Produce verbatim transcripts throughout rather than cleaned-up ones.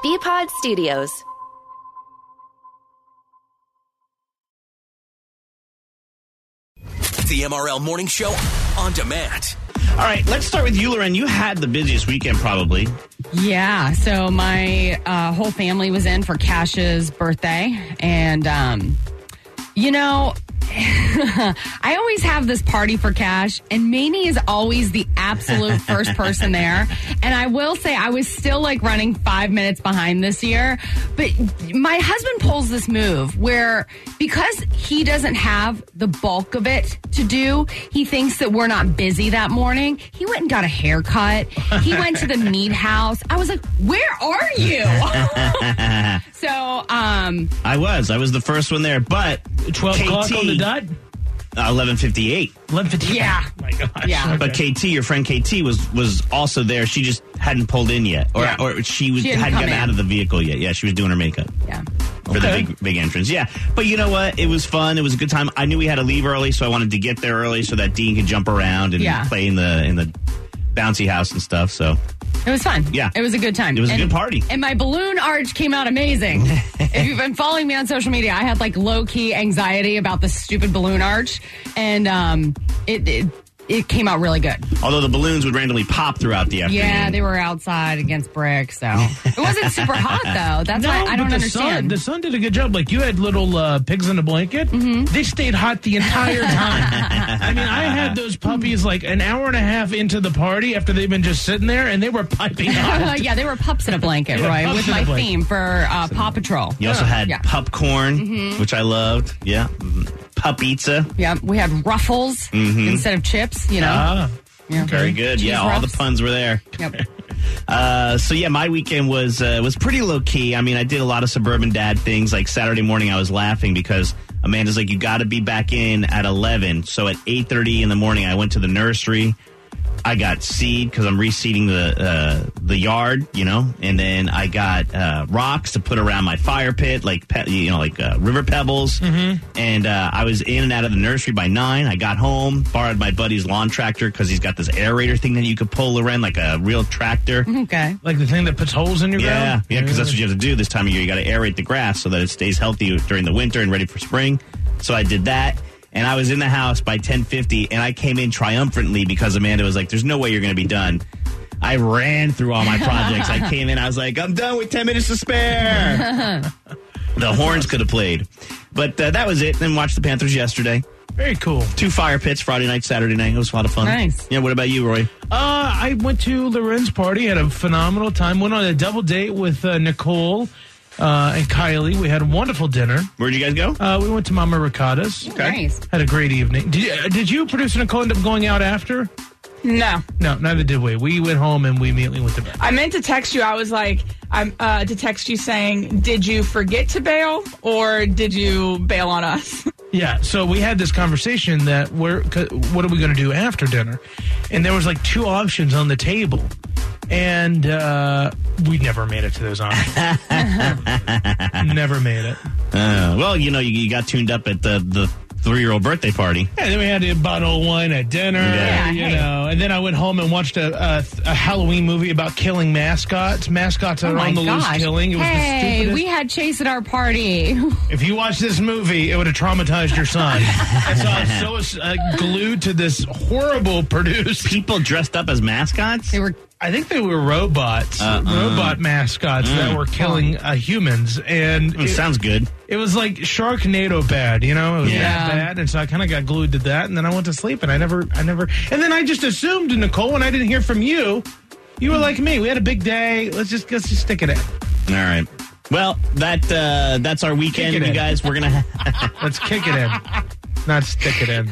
B-Pod Studios. The M R L Morning Show on demand. All right, let's start with you, Loren. You had the busiest weekend probably. Yeah, so my uh, whole family was in for Cash's birthday. And, um, you know, I always have this party for Cash, and Mamie is always the absolute first person there. And I will say I was still like running five minutes behind this year. But my husband pulls this move where because he doesn't have the bulk of it to do, he thinks that we're not busy that morning. He went and got a haircut. He went to the meat house. I was like, where are you? so, um... I was. I was the first one there, but... twelve o'clock on the dot? Uh, eleven fifty-eight. eleven fifty-eight. Yeah. Oh, my gosh. Yeah. Okay. But K T, your friend K T, was was also there. She just hadn't pulled in yet. Or Yeah. or she, was, She hadn't hadn't come gotten in. out of the vehicle yet. Yeah, she was doing her makeup. Yeah. For Okay. the big big entrance. Yeah. But you know what? It was fun. It was a good time. I knew we had to leave early, so I wanted to get there early so that Dean could jump around and Yeah. play in the in the bouncy house and stuff. So It was fun. Yeah. It was a good time. It was a and, good party. And my balloon arch came out amazing. If you've been following me on social media, I had like low-key anxiety about the stupid balloon arch. And um, it, it it came out really good. although the balloons would randomly pop throughout the afternoon. Yeah, they were outside against brick, so it wasn't super hot though. That's why I don't but the understand. Sun, the sun did a good job. Like you had little uh, pigs in a blanket. Mm-hmm. They stayed hot the entire time. I mean, I had those puppies like an hour and a half into the party after they've been just sitting there, and they were piping hot. yeah, they were pups in a blanket, Yeah, Roy, pups with in a my blanket. theme for uh, Paw Patrol. You also had Yeah. popcorn, which I loved. Yeah. Pup pizza. Yeah, we had Ruffles instead of chips, you know. Ah, Yeah. Very good. Cheese yeah, all the ruffs. puns were there. Yep. Uh, so yeah, my weekend was uh, was pretty low key. I mean, I did a lot of suburban dad things. Like Saturday morning, I was laughing because Amanda's like, "You got to be back in at eleven." So at eight thirty in the morning, I went to the nursery. I got seed because I'm reseeding the uh, the yard, you know, and then I got uh, rocks to put around my fire pit, like pe- you know, like uh, river pebbles. Mm-hmm. And uh, I was in and out of the nursery by nine. I got home, borrowed my buddy's lawn tractor because he's got this aerator thing that you could pull around like a real tractor. Okay. like the thing that puts holes in your Yeah, ground? yeah, because that's what you have to do this time of year. You got to aerate the grass so that it stays healthy during the winter and ready for spring. So I did that. And I was in the house by ten fifty, and I came in triumphantly because Amanda was like, there's no way you're going to be done. I ran through all my projects. I came in, I was like, I'm done with ten minutes to spare. The horns could have played. But uh, that was it. Then watched the Panthers yesterday. Very cool. Two fire pits, Friday night, Saturday night. It was a lot of fun. Nice. Yeah, what about you, Roy? Uh, I went to Loren's party, had a phenomenal time. Went on a double date with uh, Nicole uh, and Kylie. We had a wonderful dinner. Where'd you guys go? Uh, we went to Mama Ricotta's. Nice. Had a great evening. Did you, uh, did you, producer Nicole, end up going out after? No. No, neither did we. We went home and we immediately went to bed. I meant to text you. I was like, I'm uh, to text you saying, did you forget to bail or did you bail on us? Yeah, so we had this conversation that we're, 'cause what are we going to do after dinner? And there was like two options on the table. And uh, we never made it to those options. Never made it. Uh, well, you know, you, you got tuned up at the, the three-year-old birthday party. And then we had a bottle of wine at dinner, Yeah. you hey. know. And then I went home and watched a, a, a Halloween movie about killing mascots. Mascots Oh are my on the loose gosh. killing. It was the Hey, stupidest. we had Chase at our party. If you watch this movie, it would have traumatized your son. And so I was so uh, glued to this horrible produced. People dressed up as mascots? They were I think they were robots, Uh, robot mascots that were killing uh, humans, and It it, sounds good. it was like Sharknado bad, you know? It was Yeah. that bad, and so I kind of got glued to that, and then I went to sleep, and I never, I never, and then I just assumed, Nicole, when I didn't hear from you, you were like me. We had a big day. Let's just let's just stick it in. All right. Well, that uh, that's our weekend, Kick it you in. guys. We're gonna. Ha- Let's kick it in, not stick it in.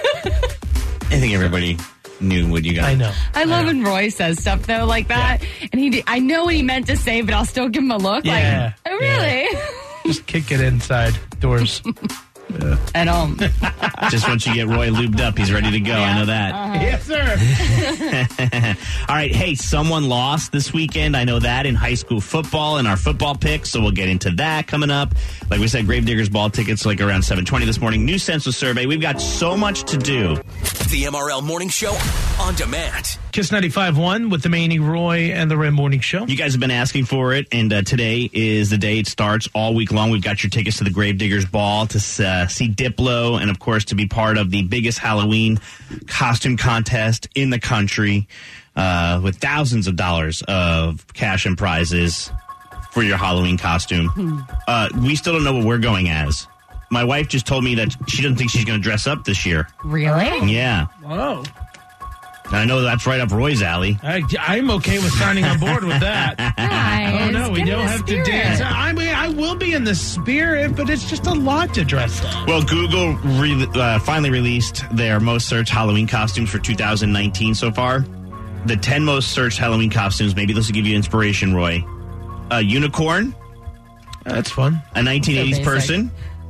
I think everybody knew what you got. I know. I love when Roy says stuff though like that, and he did, I know what he meant to say, but I'll still give him a look. Yeah. Like, oh really? Just kick it inside doors. at home. Just once you get Roy lubed up, he's ready to go. I know that. Yes, sir. All right. Hey, someone lost this weekend. I know that in high school football in our football picks. So we'll get into that coming up. Like we said, Gravediggers ball tickets like around seven twenty this morning. New census survey. We've got so much to do. The M R L Morning Show on demand. Kiss ninety-five point one with the Manny, Roy, and the Red Morning Show. You guys have been asking for it, and uh, today is the day it starts all week long. We've got your tickets to the Gravediggers Ball to uh, see Diplo and, of course, to be part of the biggest Halloween costume contest in the country uh, with thousands of dollars of cash and prizes for your Halloween costume. Hmm. Uh, we still don't know what we're going as. My wife just told me that she doesn't think she's going to dress up this year. Really? Yeah. Whoa. And I know that's right up Roy's alley. I, I'm okay with signing on board with that. Nice. Oh, no, we Get in don't the have spirit. to dance. I mean, I will be in the spirit, but it's just a lot to dress up. Well, Google re- uh, finally released their most searched Halloween costumes for two thousand nineteen so far. The ten most searched Halloween costumes, maybe this will give you inspiration, Roy. A unicorn, That's fun. a nineteen eighties So basic. person,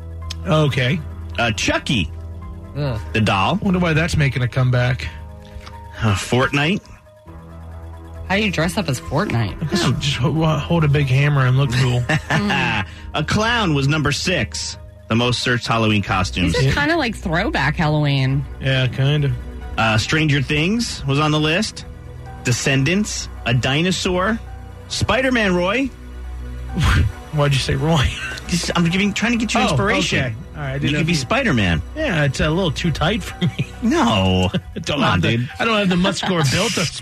Okay. uh, Chucky, Ugh. the doll, Wonder why that's making a comeback. uh, Fortnite, How do you dress up as Fortnite? Just, just ho- hold a big hammer and look cool. a clown was number six, the most searched Halloween costumes. These are kind of like throwback Halloween. Yeah, kind of. Uh, Stranger Things was on the list, Descendants, a dinosaur, Spider-Man, Roy. Why'd you say Roy? Just- I'm giving, trying to get you Oh, inspiration. okay. All right, I didn't You know could if be you- Spider-Man. Yeah, it's a little too tight for me. No. Don't Come on, have the- dude. I don't have the muscular built of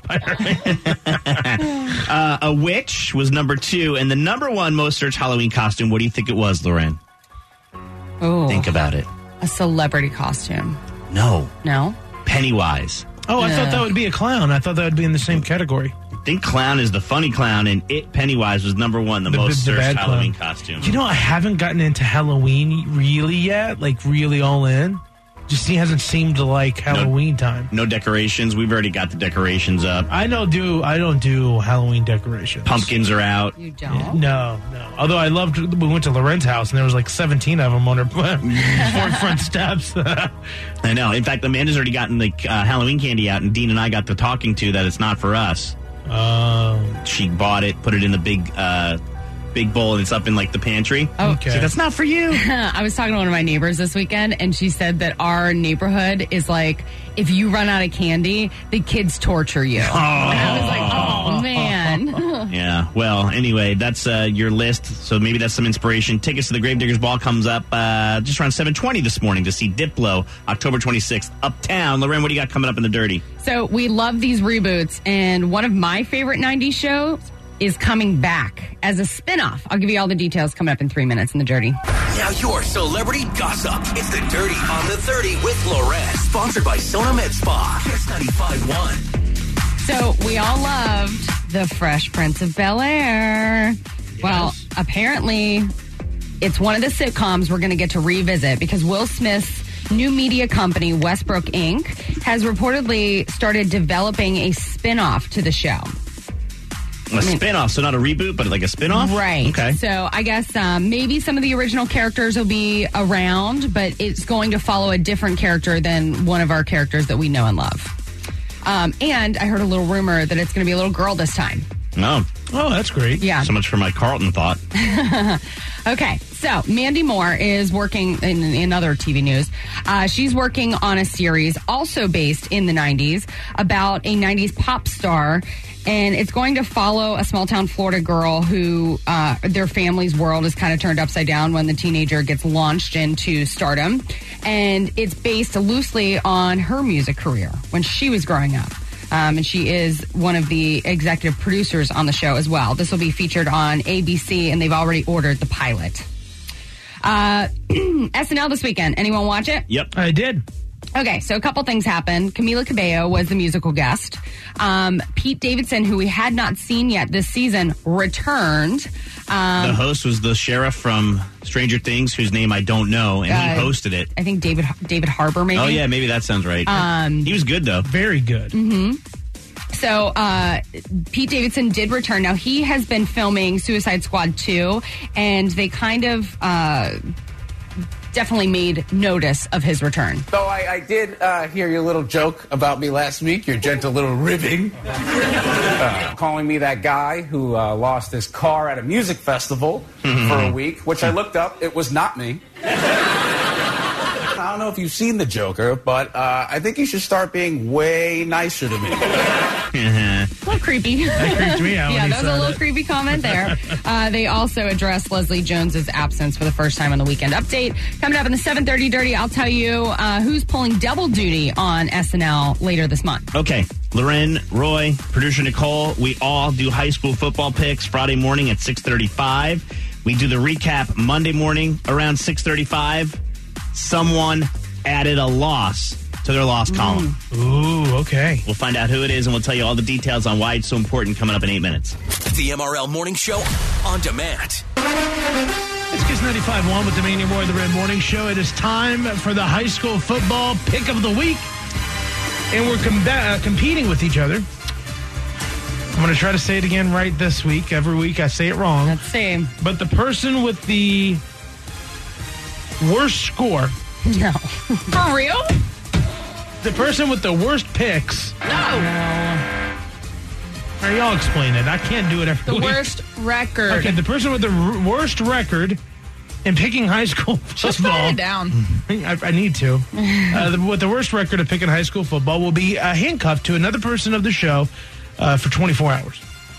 Spider-Man. Uh, a witch was number two, and the number one most searched Halloween costume, what do you think it was, Loren? Oh, Think about it. a celebrity costume. No. No? Pennywise. Oh, I Yeah. thought that would be a clown. I thought that would be in the same category. I think clown is the funny clown, and it, Pennywise, was number one, the, The- most the searched bad Halloween clown. costume. You know, I haven't gotten into Halloween really yet, like really all in. Just he hasn't seemed to like Halloween time. No decorations. We've already got the decorations up. I don't do I don't do Halloween decorations. Pumpkins are out. You don't? No, no. Although I loved, we went to Loren's house and there was like seventeen of them on her front, front steps. I know. In fact, Amanda's already gotten the uh, Halloween candy out, and Dean and I got the talking to that it's not for us. Um, She bought it, put it in the big uh, big bowl, and it's up in like the pantry. Oh, okay. So that's not for you. I was talking to one of my neighbors this weekend, and she said that our neighborhood is like, if you run out of candy, the kids torture you. And I was like, oh, man. Yeah. Well, anyway, that's uh, your list. So maybe that's some inspiration. Tickets to the Gravediggers Ball comes up uh, just around seven twenty this morning to see Diplo, October twenty-sixth, Uptown. Loren, what do you got coming up in the dirty? So we love these reboots, and one of my favorite nineties shows is coming back as a spinoff. I'll give you all the details coming up in three minutes in the dirty. Now your celebrity gossip. It's the Dirty on the thirty with Loren. Sponsored by Sona Med Spa. Kiss ninety-five point one. So we all loved The Fresh Prince of Bel-Air. Well, apparently it's one of the sitcoms we're going to get to revisit because Will Smith's new media company, Westbrook Incorporated, has reportedly started developing a spinoff to the show. A spin-off, so not a reboot, but like a spin-off? Right. Okay. So I guess um, maybe some of the original characters will be around, but it's going to follow a different character than one of our characters that we know and love. Um, and I heard a little rumor that it's going to be a little girl this time. No. oh, that's great. Yeah. So much for my Carlton thought. Okay, so Mandy Moore is working in, in other T V news. Uh, she's working on a series also based in the nineties about a nineties pop star, and it's going to follow a small town Florida girl who uh, their family's world is kind of turned upside down when the teenager gets launched into stardom, and it's based loosely on her music career when she was growing up. Um, and she is one of the executive producers on the show as well. This will be featured on A B C, and they've already ordered the pilot. Uh, S N L this weekend. Anyone watch it? Yep. I did. Okay, so a couple things happened. Camila Cabello was the musical guest. Um, Pete Davidson, who we had not seen yet this season, returned. Um, The host was the sheriff from Stranger Things, whose name I don't know, and Uh, he hosted it. I think David David Harbour, maybe. Oh, yeah, maybe that sounds right. Um, he was good, though. Very good. So uh, Pete Davidson did return. Now, he has been filming Suicide Squad two, and they kind of uh, definitely made notice of his return. So I, I did uh, hear your little joke about me last week, your gentle little ribbing. Uh, calling me that guy who uh, lost his car at a music festival mm-hmm. for a week, which I looked up. It was not me. I don't know if you've seen The Joker, but uh, I think you should start being way nicer to me. A little creepy. That creeped me out. Yeah, when he that was a said little it. creepy comment there. Uh, they also addressed Leslie Jones's absence for the first time on the Weekend Update. Coming up in the seven thirty Dirty, I'll tell you uh, who's pulling double duty on S N L later this month. Okay. Loren, Roy, producer Nicole, we all do high school football picks Friday morning at six thirty-five. We do the recap Monday morning around six thirty-five. Someone added a loss to their loss column. Ooh, okay. We'll find out who it is, and we'll tell you all the details on why it's so important coming up in eight minutes. The M R L Morning Show on demand. It's Kiss ninety-five point one with the Mania More of the Red Morning Show. It is time for the high school football pick of the week. And we're com- uh, competing with each other. I'm going to try to say it again right this week. Every week I say it wrong. Let's see. But the person with the worst score, No. For real? the person with the worst picks. No. Uh, all right, y'all explain it. I can't do it every The week. worst record. Okay, the person with the r- worst record in picking high school Just football. write it down. I, I need to. Uh, the, with the worst record of picking high school football will be uh, handcuffed to another person of the show uh, for twenty-four hours.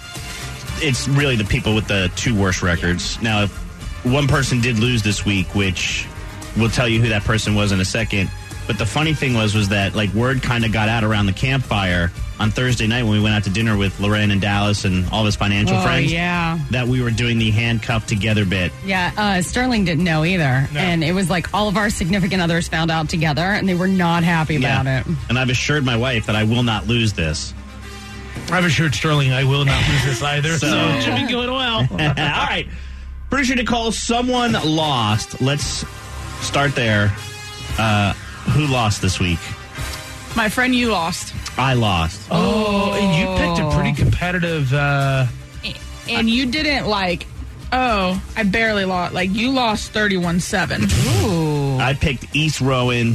It's really the people with the two worst records. Now, if one person did lose this week, which we'll tell you who that person was in a second. But the funny thing was, was that like word kind of got out around the campfire on Thursday night when we went out to dinner with Loren and Dallas and all of his financial Oh, friends. yeah. That we were doing the handcuffed together bit. Yeah, uh, Sterling didn't know either. No. And it was like all of our significant others found out together, and they were not happy about it. And I've assured my wife that I will not lose this. I've assured Sterling I will not lose this either, so, So- it should be going well. All right. Producer Nicole, someone lost. Let's start there. Uh, who lost this week? My friend, you lost. I lost. Oh, and you picked a pretty competitive. Uh, And you didn't like, oh, I barely lost. Like, you lost thirty-one seven. Ooh. I picked East Rowan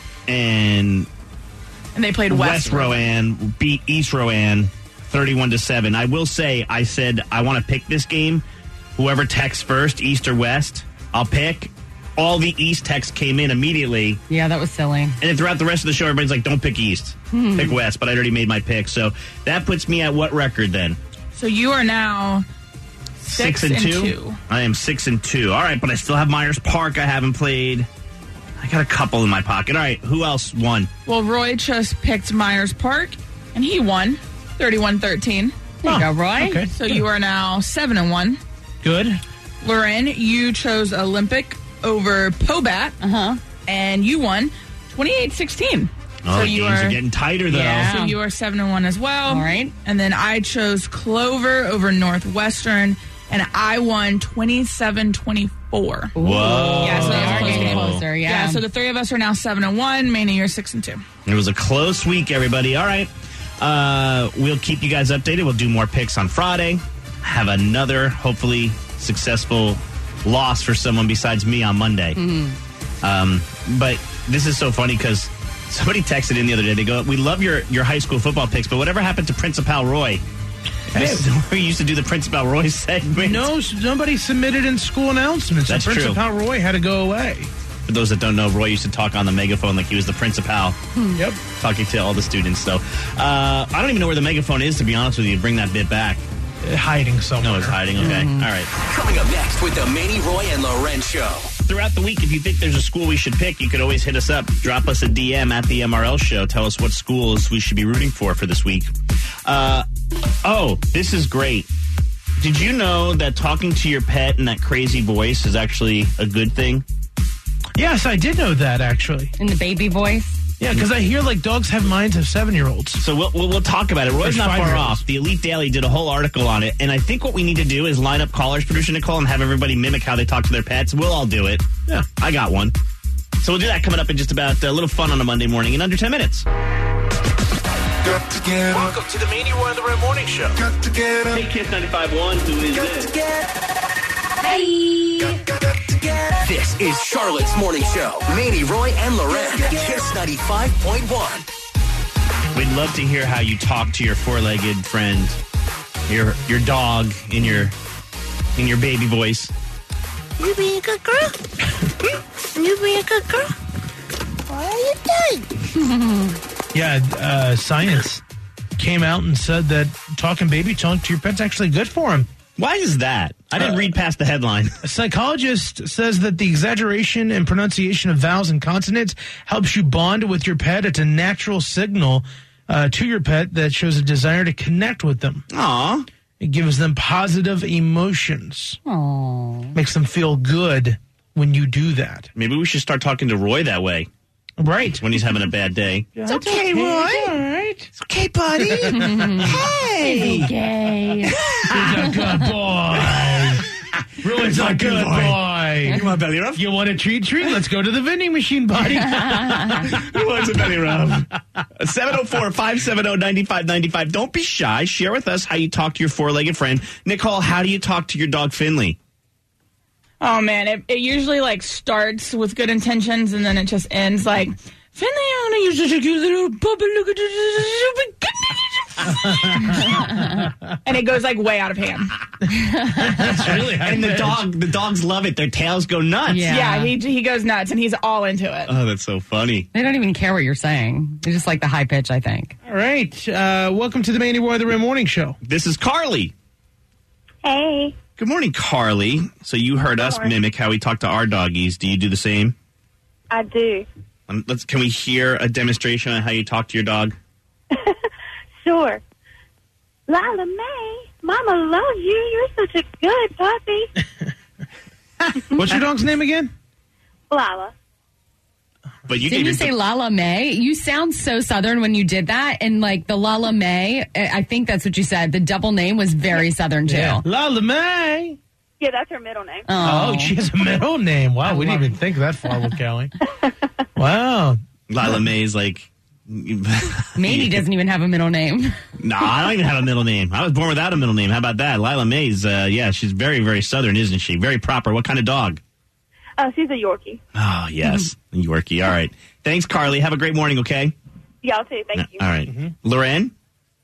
and And they played West, West, Rowan beat East Rowan thirty-one to seven. I will say, I said I want to pick this game. Whoever texts first, East or West, I'll pick. All the East texts came in immediately. Yeah, that was silly. And then throughout the rest of the show, everybody's like, don't pick East. Hmm. Pick West. But I already made my pick. So that puts me at what record then? So you are now six, and, and two? two. I am six and two. All right, but I still have Myers Park I haven't played. I got a couple in my pocket. All right, who else won? Well, Roy just picked Myers Park, and he won thirty-one thirteen. There you go, Roy. okay, So you are now seven and one. good. Loren, you chose Olympic over Pobat, Uh-huh. and you won twenty-eight sixteen. Oh, so the you games are, are getting tighter, though. Yeah. so you are seven and one as well. All right. And then I chose Clover over Northwestern, and I won twenty-seven twenty-four. Whoa. Yeah, so They that was are close getting game. closer, yeah. Yeah, so the three of us are now seven and one. Manny, you're six and two. It was a close week, everybody. All right. Uh, we'll keep you guys updated. We'll do more picks on Friday. Have another, hopefully, successful loss for someone besides me on Monday. Mm-hmm. Um, but this is so funny because somebody texted in the other day. They go, we love your, your high school football picks, but whatever happened to Principal Roy? We used to do the Principal Roy segment. No, nobody submitted in school announcements. That's so true. Principal Roy had to go away. For those that don't know, Roy used to talk on the megaphone like he was the principal, Yep. talking to all the students. So uh, I don't even know where the megaphone is, to be honest with you. Bring that bit back. Hiding somewhere. No, it's hiding. Okay. Mm-hmm. All right. Coming up next with the Manny, Roy, and Loren Show. Throughout the week, if you think there's a school we should pick, you could always hit us up. Drop us a D M at the M R L Show. Tell us what schools we should be rooting for for this week. Uh, oh, this is great. Did you know that talking to your pet in that crazy voice is actually a good thing? Yes, I did know that, actually. In the baby voice. Yeah, because I hear, like, dogs have minds of seven-year-olds. So we'll, we'll, we'll talk about it. Roy's There's not far five-year-olds. off. The Elite Daily did a whole article on it, and I think what we need to do is line up callers, producer Nicole, and have everybody mimic how they talk to their pets. We'll all do it. Yeah. I got one. So we'll do that coming up in just about a little fun on a Monday morning in under ten minutes. Got to get up, Welcome to the Mania War and the Red Morning Show. got to get up, Hey, Kiss ninety-five point one, who is got this? to get Hey. got, got, got to This is Charlotte's Morning Show. Manny, Roy, and Loren. Kiss ninety-five point one. We'd love to hear how you talk to your four-legged friend, your your dog, in your in your baby voice. You being a good girl? You being a good girl? What are you doing? Yeah, uh, science came out and said that talking baby talk to your pet's actually good for him. Why is that? I didn't uh, read past the headline. A psychologist says that the exaggeration and pronunciation of vowels and consonants helps you bond with your pet. It's a natural signal uh, to your pet that shows a desire to connect with them. Aww. It gives them positive emotions. Aww. Makes them feel good when you do that. Maybe we should start talking to Roy that way. Right. When he's having a bad day. It's okay, Roy. It's all right. It's okay, buddy. Hey. It's okay. He's a good boy. Roy's a good boy. You want belly rub? You want a treat treat? Let's go to the vending machine, buddy. Who wants a belly rub? seven oh four, five seven oh, nine five nine five. Don't be shy. Share with us how you talk to your four-legged friend. Nicole, how do you talk to your dog, Finley? Oh, man, it, it usually, like, starts with good intentions, and then it just ends like, Finley, I want to use such a cute little puppy. Look at this. And it goes, like, way out of hand. That's really And the dog, the dogs love it. Their tails go nuts. Yeah. Yeah, he he goes nuts, and he's all into it. Oh, that's so funny. They don't even care what you're saying. They just like the high pitch, I think. All right. Uh, welcome to the Manny Roy the Rim Morning Show. This is Carly. Hey. Good morning, Carly. So you heard us mimic how we talk to our doggies. Do you do the same? I do. Um, let's. Can we hear a demonstration on how you talk to your dog? Sure. Lila Mae, Mama loves you. You're such a good puppy. What's your dog's name again? Lila. But you Didn't gave you your say do- Lala May? You sound so Southern when you did that. And like the Lala May, I think that's what you said. The double name was very Southern too. Yeah. Lala Mae. Yeah, that's her middle name. Oh, she has a middle name. Wow, we didn't even think that far with Callie. Wow. Lila May's like. Manny doesn't even have a middle name. No, I don't even have a middle name. I was born without a middle name. How about that? Lila May's, uh, yeah, she's very, very Southern, isn't she? Very proper. What kind of dog? Uh, she's a Yorkie. Oh, yes. Yorkie. All right. Thanks, Carly. Have a great morning, okay? Y'all too. Thank you. All right. Mm-hmm. Loren?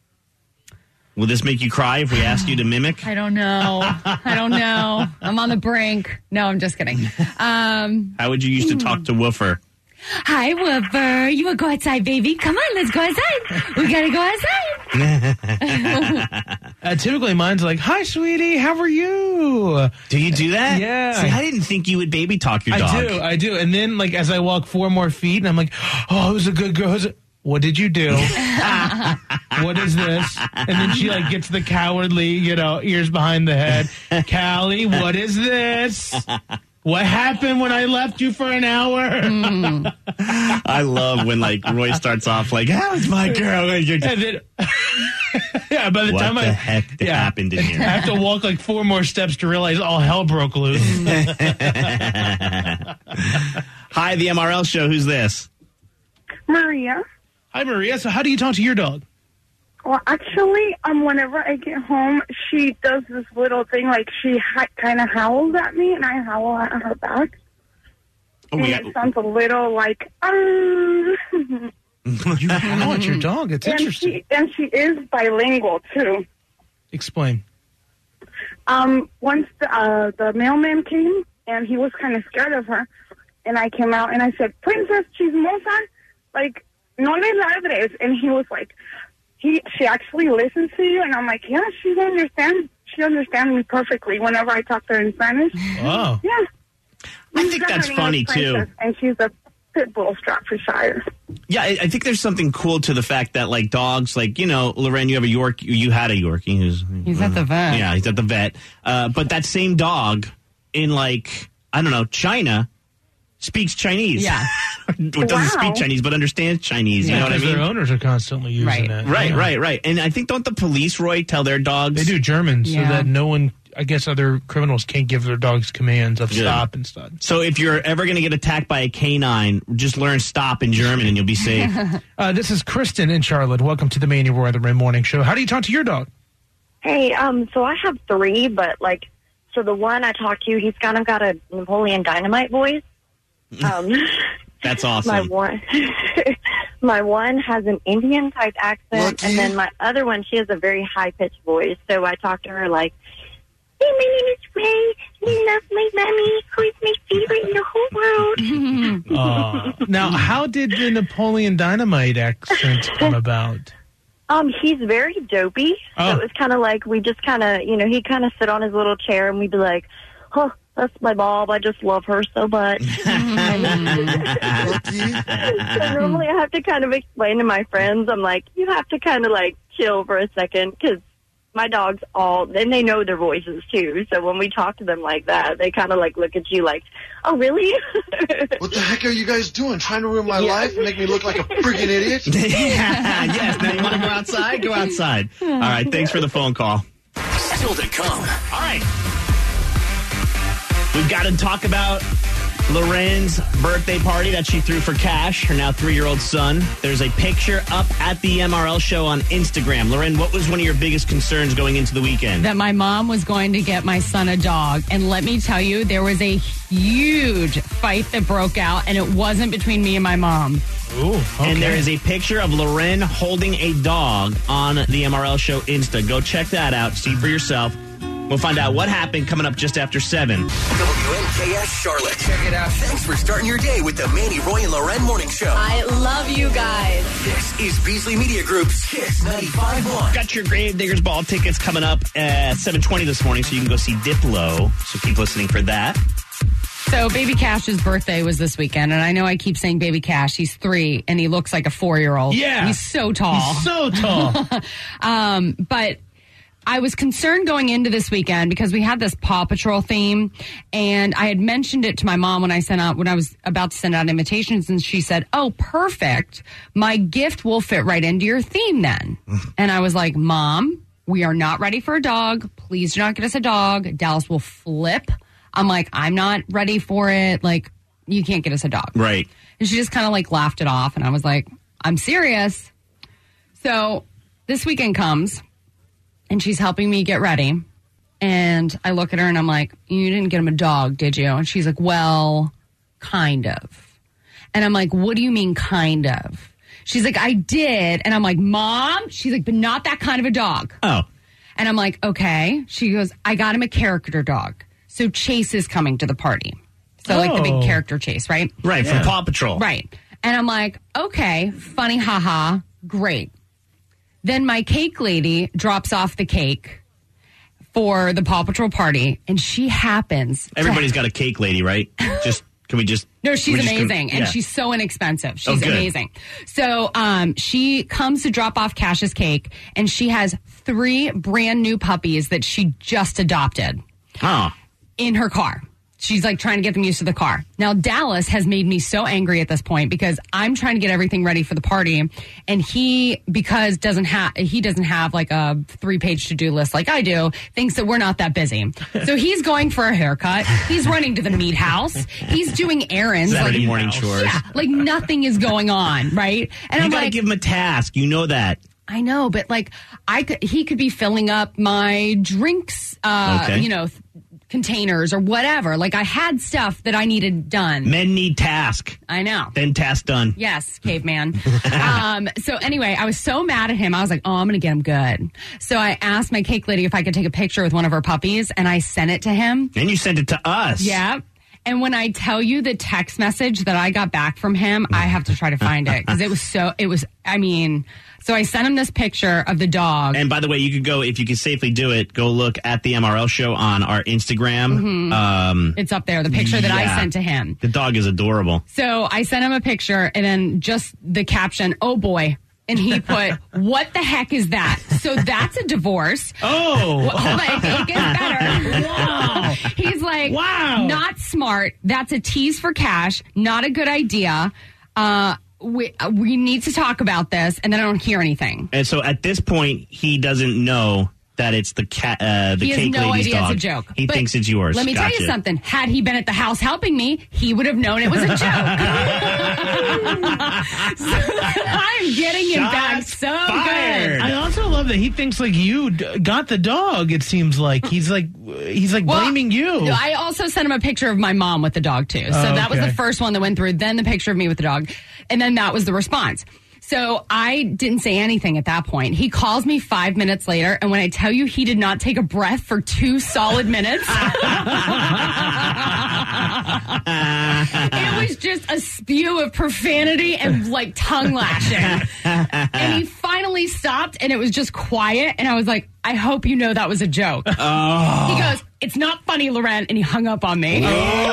Will this make you cry if we ask you to mimic? I don't know. I don't know. I'm on the brink. No, I'm just kidding. Um, How would you used to talk to Woofer? Hi, Woofer. You want to go outside, baby? Come on, let's go outside. We got to go outside. uh, typically, mine's like, hi, sweetie. How are you? Do you do that? Yeah. See, I didn't think you would baby talk your dog. I do. I do. And then, like, as I walk four more feet, and I'm like, oh, who's a good girl? Who's a- What did you do? What is this? And then she like gets the cowardly, you know, ears behind the head. Callie, what is this? What happened when I left you for an hour? Mm. I love when like Roy starts off like, "How is my girl?" And then, yeah, by the what time the I heck yeah, happened in here? I have to walk like four more steps to realize all hell broke loose. Hi, the M R L show. Who's this? Maria. Hi, Maria. So how do you talk to your dog? Well, actually, um, whenever I get home, she does this little thing, like she ha- kind of howls at me, and I howl at her back. Oh, and yeah. it sounds a little like, um... You howl at your dog. It's and interesting. She, and she is bilingual, too. Explain. Um, once the, uh, the mailman came, and he was kind of scared of her, and I came out, and I said, Princess Chismosa, like, no le ladres. And he was like, he, she actually listens to you. And I'm like, yeah, she understands. She understands me perfectly whenever I talk to her in Spanish. Oh. Yeah. I She's think got that's her name funny, is too. Princess, and she's a pit bull Stratfordshire. Yeah, I, I think there's something cool to the fact that like dogs, like, you know, Loren, you have a York, you had a Yorkie. Who's, He's at the vet. Yeah, he's at the vet. Uh, but that same dog in like, I don't know, China speaks Chinese. Yeah. Doesn't Wow. speak Chinese, but understands Chinese. Yeah, you know what I because mean? their owners are constantly using Right. it. Right, Yeah. right, right. And I think, don't the police, Roy, tell their dogs? They do German, so Yeah. that no one, I guess other criminals can't give their dogs commands of Yeah. stop and stuff. So if you're ever going to get attacked by a canine, just learn stop in German and you'll be safe. Uh, this is Kristen in Charlotte. Welcome to the Manny Roy the Rim Morning Show. How do you talk to your dog? Hey, um, so I have three, but like so the one I talked to, he's kind of got a Napoleon Dynamite voice. Um, That's awesome. My one, my one has an Indian type accent, Lucky. and then my other one, she has a very high pitched voice. So I talk to her like, "Hey, my name is Ray. You love my mommy, who is my favorite in the whole world." Uh, now, how did the Napoleon Dynamite accent come about? Um, he's very dopey. Oh. So it was kind of like we just kind of, you know, he'd kind of sit on his little chair, and we'd be like, "Oh, that's my mom. I just love her so much." Lucky. So normally I have to kind of explain to my friends, I'm like, you have to kind of like chill for a second, because my dogs all, and they know their voices too. So when we talk to them like that, they kind of like look at you like, "Oh, really?" What the heck are you guys doing? Trying to ruin my Yeah. life and make me look like a friggin' idiot? yeah, yes. Now you want to go outside? Go outside. All right. Thanks for the phone call. Still to come. All right. We've got to talk about Loren's birthday party that she threw for Cash, her now three-year-old son. There's a picture up at the M R L show on Instagram. Loren, what was one of your biggest concerns going into the weekend? That my mom was going to get my son a dog. And let me tell you, there was a huge fight that broke out, and it wasn't between me and my mom. Ooh, okay. And there is a picture of Loren holding a dog on the M R L show Insta. Go check that out. See for yourself. We'll find out what happened coming up just after seven. W N K S Charlotte. Check it out. Thanks for starting your day with the Manny, Roy, and Loren Morning Show. I love you guys. This is Beasley Media Group's Kiss ninety-five point one. Got your Gravediggers Ball tickets coming up at seven twenty this morning, so you can go see Diplo. So keep listening for that. So Baby Cash's birthday was this weekend, and I know I keep saying Baby Cash. He's three, and he looks like a four-year-old. Yeah. He's so tall. He's so tall. um, but I was concerned going into this weekend because we had this Paw Patrol theme, and I had mentioned it to my mom when I sent out when I was about to send out invitations, and she said, "Oh, perfect. My gift will fit right into your theme then." And I was like, "Mom, we are not ready for a dog. Please do not get us a dog. Dallas will flip." I'm like, "I'm not ready for it. Like, you can't get us a dog." Right. And she just kind of like laughed it off, and I was like, "I'm serious." So this weekend comes, and she's helping me get ready. And I look at her and I'm like, "You didn't get him a dog, did you?" And she's like, "Well, kind of." And I'm like, "What do you mean kind of?" She's like, "I did." And I'm like, "Mom?" She's like, "But not that kind of a dog." Oh. And I'm like, "Okay." She goes, "I got him a character dog. So Chase is coming to the party." So like the big Oh. character Chase, right? Right, Yeah. from Paw Patrol. Right. And I'm like, "Okay, funny, haha, great." Then my cake lady drops off the cake for the Paw Patrol party, and she happens. to- Everybody's got a cake lady, right? Just, can we just... No, she's we just con- amazing, and yeah. she's so inexpensive. Oh, She's good. amazing. So um, she comes to drop off Cash's cake, and she has three brand new puppies that she just adopted Oh. in her car. She's like trying to get them used to the car. Now, Dallas has made me so angry at this point because I'm trying to get everything ready for the party. And he, because doesn't have, he doesn't have like a three page to do list like I do, thinks that we're not that busy. So he's going for a haircut. He's running to the meat house. He's doing errands. Saturday like, morning chores. Yeah, like nothing is going on, right? And You I'm got to like, give him a task. You know that. I know, but like I could, he could be filling up my drinks, uh, Okay. you know, th- containers or whatever. Like I had stuff that I needed done. Men need task. I know. Then task done. Yes, caveman. um, so anyway, I was so mad at him. I was like, "Oh, I'm going to get him good." So I asked my cake lady if I could take a picture with one of her puppies, and I sent it to him. And you sent it to us. Yeah. And when I tell you the text message that I got back from him, I have to try to find it because it was so, it was, I mean, so I sent him this picture of the dog. And by the way, you could go, if you can safely do it, go look at the M R L show on our Instagram. Mhm. Um, It's up there, the picture that I yeah. sent to him. The dog is adorable. So I sent him a picture and then just the caption, "Oh boy." And he put, "What the heck is that?" So that's a divorce. Oh. Well, like, it gets better. Wow. He's like, Wow. Not smart. That's a tease for Cash. Not a good idea. Uh, we, uh, we need to talk about this. And then I don't hear anything. And so at this point, he doesn't know that it's the cat, uh, the he cake has no lady's idea dog. it's a joke. He But thinks it's yours. Let me Gotcha. tell you something. Had he been at the house helping me, he would have known it was a joke. So I'm getting him back so fired. good. I also love that he thinks like you d- got the dog. It seems like he's like he's like Well, blaming you. I also sent him a picture of my mom with the dog too. So Oh, that was okay. the first one that went through. Then the picture of me with the dog, and then that was the response. So I didn't say anything at that point. He calls me five minutes later, and when I tell you he did not take a breath for two solid minutes, it was just a spew of profanity and like tongue lashing. And he finally stopped, and it was just quiet. And I was like, I hope you know that was a joke. Oh. He goes, it's not funny, Loren, and he hung up on me.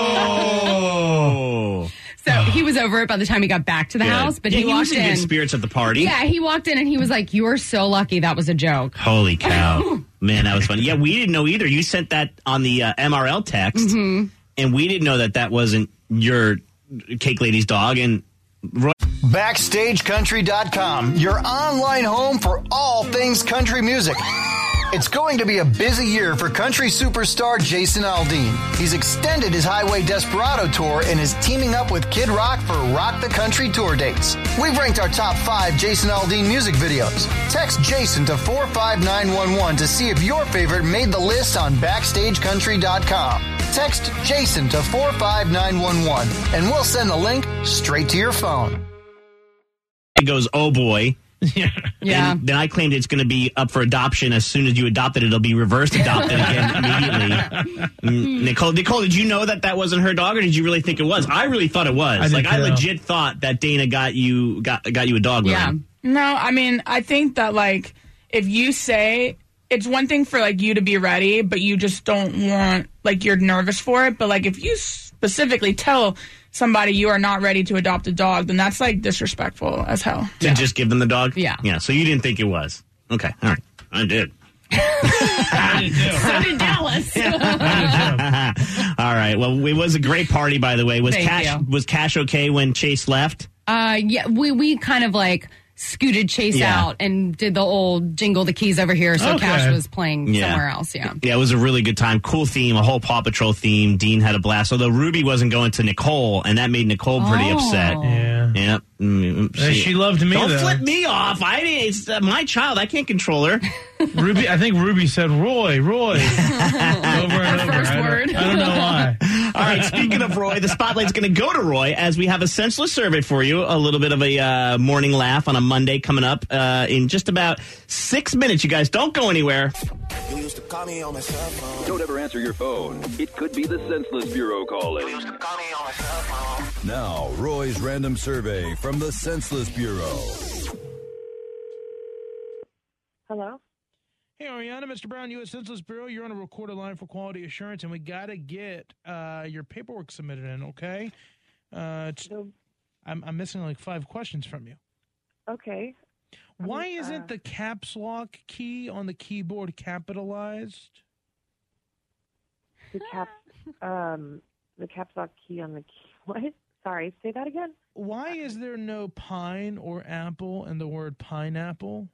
Oh. So he was over it by the time he got back to the Good. house, but yeah, he, he walked was in in. good spirits at the party. Yeah, he walked in and he was like, "You are so lucky that was a joke." Holy cow. Man, that was funny. Yeah, we didn't know either. You sent that on the uh, M R L text, Mm-hmm. and we didn't know that that wasn't your cake lady's dog. And Roy- Backstage Country dot com, your online home for all things country music. It's going to be a busy year for country superstar Jason Aldean. He's extended his Highway Desperado tour and is teaming up with Kid Rock for Rock the Country tour dates. We've ranked our top five Jason Aldean music videos. Text Jason to four five nine one one to see if your favorite made the list on Backstage Country dot com. Text Jason to four five nine one one and we'll send the link straight to your phone. It goes, oh boy. Yeah. Yeah. And then I claimed it's going to be up for adoption. As soon as you adopt it, it'll be reversed adopted again immediately. Mm, Nicole, Nicole, did you know that that wasn't her dog, or did you really think it was? I really thought it was. I did like I too. legit thought that Dana got you got got you a dog. Yeah. Lauren. No, I mean, I think that, like, if you say, it's one thing for, like, you to be ready, but you just don't want, like, you're nervous for it. But, like, if you specifically tell somebody you are not ready to adopt a dog, then that's, like, disrespectful as hell. To just give them the dog? Yeah. Yeah, so you didn't think it was. Okay, all right. I did. I did too. So did Dallas. All right. Well, it was a great party, by the way. Was Thank Cash you. was Cash okay when Chase left? Uh, yeah, we, we kind of like scooted Chase Yeah. out and did the old jingle the keys over here. So Okay. Cash was playing Yeah. somewhere else. Yeah. Yeah, it was a really good time. Cool theme, a whole Paw Patrol theme. Dean had a blast. Although Ruby wasn't going to Nicole, and that made Nicole pretty Oh. upset. Yeah. Yep. Mm, Uh, she loved me, Don't though. flip me off. I didn't. It's uh, my child. I can't control her. Ruby, I think Ruby said Roy, Roy, over and over. first I don't- word. I don't know why. All right. Speaking of Roy, the spotlight's going to go to Roy as we have a senseless survey for you. A little bit of a uh, morning laugh on a Monday coming up uh, in just about six minutes. You guys don't go anywhere. You used to call me on my cell phone. Don't ever answer your phone. It could be the Senseless Bureau calling. You used to call me on my cell phone. Now, Roy's random survey from the Senseless Bureau. Hello? Hey, Ariana, Mister Brown, U S Census Bureau. You're on a recorded line for quality assurance, and we got to get uh, your paperwork submitted in, okay? Uh, it's, I'm, I'm missing like five questions from you. Okay. Why Um, isn't uh, the caps lock key on the keyboard capitalized? The cap, um, the caps lock key on the key. What? Sorry, say that again. Why is there no pine or apple in the word pineapple?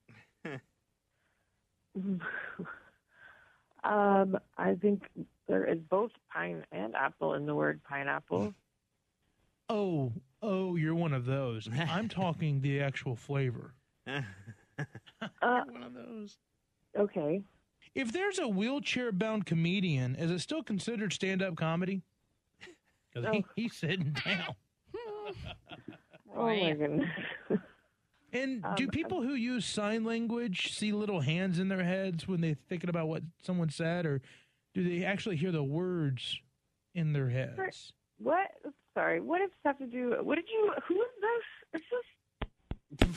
um, I think there is both pine and apple in the word pineapple. Oh, oh, you're one of those. I'm talking the actual flavor. Uh, one of those. Okay. If there's a wheelchair-bound comedian, is it still considered stand-up comedy? Because he, he's sitting down. Oh my goodness. And Um, do people who use sign language see little hands in their heads when they're thinking about what someone said, or do they actually hear the words in their heads? What? Sorry. What does this have to do? What did you? Who is this? Is this?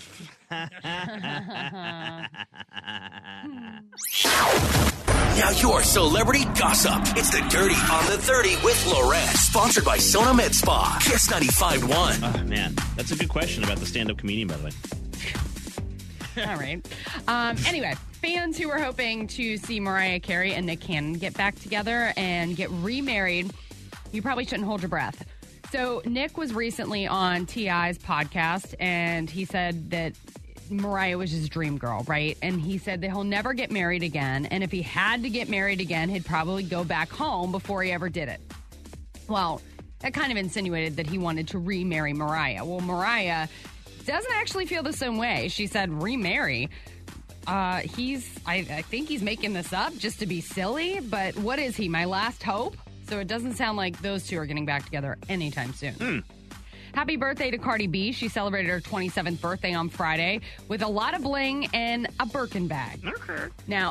Now your celebrity gossip. It's the Dirty on the thirty with Lorette. Sponsored by Sona Med Spa. Kiss ninety-five point one. Oh, man. That's a good question about the stand-up comedian, by the way. All right. Um, anyway, fans who were hoping to see Mariah Carey and Nick Cannon get back together and get remarried, you probably shouldn't hold your breath. So Nick was recently on T I's podcast, and he said that Mariah was his dream girl, right? And he said that he'll never get married again. And if he had to get married again, he'd probably go back home before he ever did it. Well, that kind of insinuated that he wanted to remarry Mariah. Well, Mariah doesn't actually feel the same way. She said, remarry? Uh, he's, I, I think he's making this up just to be silly, but what is he, my last hope? So it doesn't sound like those two are getting back together anytime soon. Mm. Happy birthday to Cardi B. She celebrated her twenty-seventh birthday on Friday with a lot of bling and a Birkin bag. Okay. Now,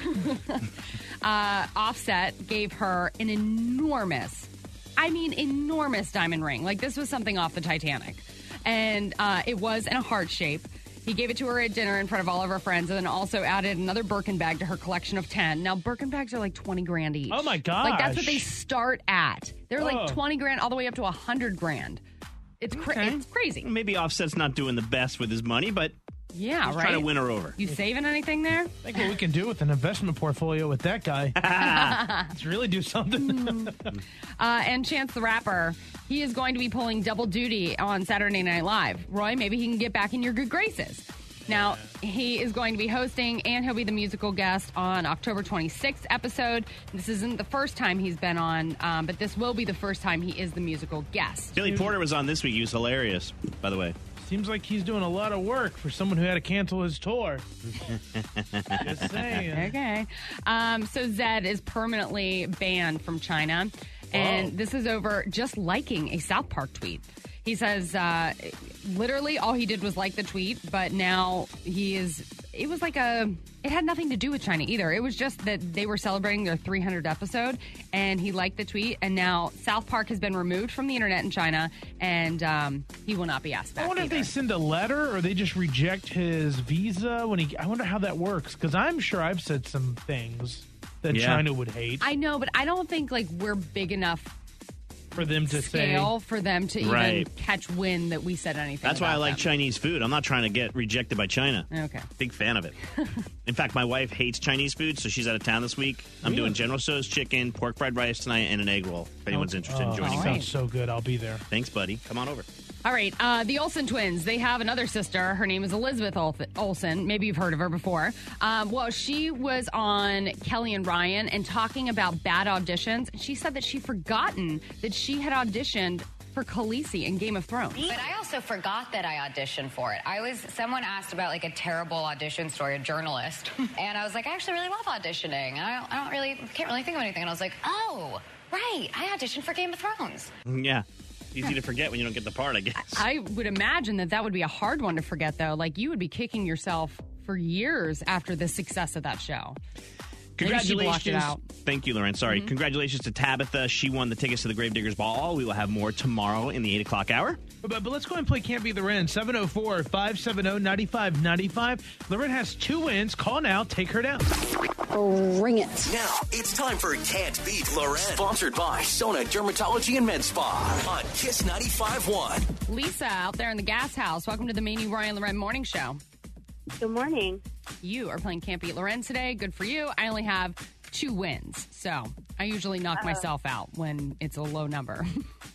uh, Offset gave her an enormous, I mean enormous diamond ring. Like this was something off the Titanic. And uh, it was in a heart shape. He gave it to her at dinner in front of all of her friends and then also added another Birkin bag to her collection of ten. Now, Birkin bags are like twenty grand each. Oh, my gosh. Like, that's what they start at. They're Oh. like twenty grand all the way up to one hundred grand. It's, cra- Okay. it's crazy. Maybe Offset's not doing the best with his money, but Yeah, he's right? trying to win her over. You saving anything there? I think what we can do with an investment portfolio with that guy. Let's really do something. uh, and Chance the Rapper, he is going to be pulling double duty on Saturday Night Live. Roy, maybe he can get back in your good graces. Now, he is going to be hosting, and he'll be the musical guest on October twenty-sixth episode. This isn't the first time he's been on, um, but this will be the first time he is the musical guest. Billy Porter was on this week. He was hilarious, by the way. Seems like he's doing a lot of work for someone who had to cancel his tour. Just saying. Okay. Um, so Zed is permanently banned from China. And Whoa. this is over just liking a South Park tweet. He says, uh, literally all he did was like the tweet, but now he is, it was like a, it had nothing to do with China either. It was just that they were celebrating their three hundredth episode and he liked the tweet. And now South Park has been removed from the internet in China and um, he will not be asked back I wonder either. if they send a letter or they just reject his visa when he. I wonder how that works because I'm sure I've said some things that Yeah. China would hate I know, but I don't think like we're big enough for them to scale say. for them to even Right. catch wind that we said anything. That's why I about like them. Chinese food. I'm not trying to get rejected by China. Okay. Big fan of it. In fact, my wife hates Chinese food, so she's out of town this week. I'm Really? doing General Tso's chicken, pork fried rice tonight, and an egg roll. If anyone's interested in Oh, joining all me. right. sounds so good. I'll be there. Thanks, buddy. Come on over. All right, uh, the Olsen twins, they have another sister. Her name is Elizabeth Ol- Olsen. Maybe you've heard of her before. Um, well, she was on Kelly and Ryan and talking about bad auditions. She said that she'd forgotten that she had auditioned for Khaleesi in Game of Thrones. But I also forgot that I auditioned for it. I was, someone asked about like a terrible audition story, a journalist. And I was like, I actually really love auditioning. And I don't, I don't really, can't really think of anything. And I was like, oh, right, I auditioned for Game of Thrones. Yeah. Easy to forget when you don't get the part, I guess. I would imagine that that would be a hard one to forget, though. Like, you would be kicking yourself for years after the success of that show. Maybe she blocked it out. Thank you, Lauren. Sorry. Mhm. Congratulations to Tabitha. She won the tickets to the Gravediggers Ball. We will have more tomorrow in the eight o'clock hour. But, but let's go ahead and play Can't Be the Ren. seven oh four, five seven oh, nine five nine five. Loren has two wins. Call now. Take her down. Ring it. Now it's time for Can't Beat Loren. Sponsored by Sona Dermatology and Med Spa on Kiss ninety-five point one. Lisa, out there in the gas house, welcome to the Manny, Ryan, Loren Morning Show. Good morning. You are playing Can't Beat Loren today. Good for you. I only have two wins, so I usually knock Uh-oh. myself out when it's a low number.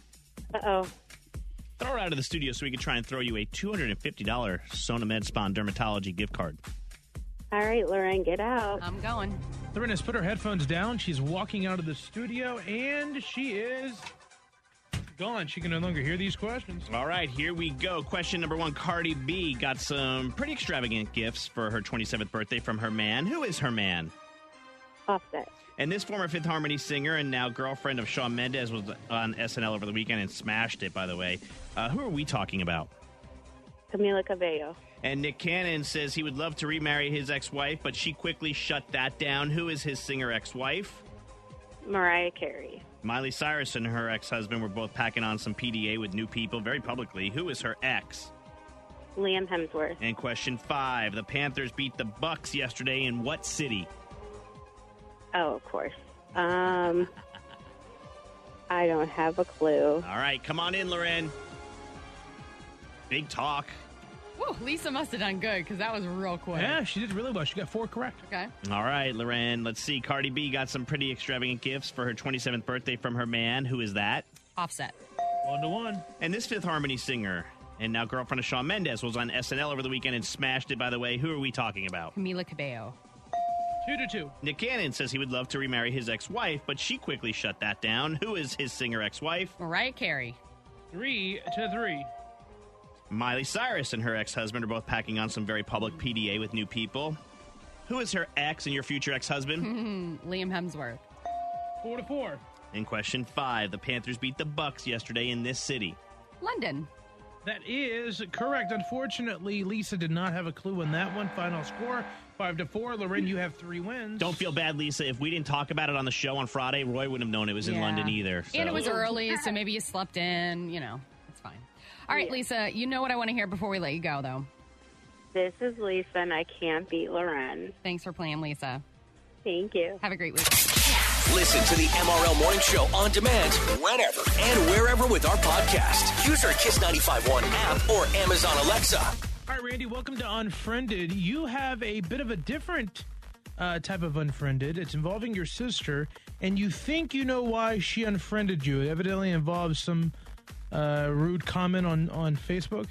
Uh-oh. Throw her out of the studio so we can try and throw you a two hundred fifty dollars Sona Med Spa and Dermatology gift card. All right, Lorraine, get out. I'm going. Loren has put her headphones down. She's walking out of the studio, and she is gone. She can no longer hear these questions. All right, here we go. Question number one. Cardi B got some pretty extravagant gifts for her twenty-seventh birthday from her man. Who is her man? Offset. And this former Fifth Harmony singer and now girlfriend of Shawn Mendes was on S N L over the weekend and smashed it, by the way. Uh, who are we talking about? Camila Cabello. And Nick Cannon says he would love to remarry his ex-wife, but she quickly shut that down. Who is his singer ex-wife? Mariah Carey. Miley Cyrus and her ex-husband were both packing on some P D A with new people very publicly. Who is her ex? Liam Hemsworth. And question five. The Panthers beat the Bucks yesterday in what city? Oh, of course. Um, I don't have a clue. All right, come on in, Loren. Big talk. Woo, Lisa must have done good because that was real quick. Yeah, she did really well. She got four correct. Okay. All right, Loren. Let's see. Cardi B got some pretty extravagant gifts for her twenty-seventh birthday from her man. Who is that? Offset. One to one. And this Fifth Harmony singer And now girlfriend of Shawn Mendes was on S N L over the weekend and smashed it, by the way. Who are we talking about? Camila Cabello. Two to two. Nick Cannon says he would love to remarry his ex-wife, but she quickly shut that down. Who is his singer ex-wife? Mariah Carey. Three to three. Miley Cyrus and her ex-husband are both packing on some very public P D A with new people. Who is her ex and your future ex-husband? Liam Hemsworth. Four to four. In question five, the Panthers beat the Bucks yesterday in this city. London. That is correct. Unfortunately, Lisa did not have a clue on that one. Final score, five to four. Loren, you have three wins. Don't feel bad, Lisa. If we didn't talk about it on the show on Friday, Roy wouldn't have known it was in Yeah. London either. So. And it was early, so maybe you slept in. You know, it's fine. All right, Lisa, you know what I want to hear before we let you go, though. This is Lisa, and I can't beat Loren. Thanks for playing, Lisa. Thank you. Have a great week. Listen to the M R L Morning Show on demand whenever and wherever with our podcast. Use our Kiss ninety-five point one app or Amazon Alexa. All right, Randy, welcome to Unfriended. You have a bit of a different uh, type of unfriended. It's involving your sister, and you think you know why she unfriended you. It evidently involves some uh, rude comment on, on Facebook.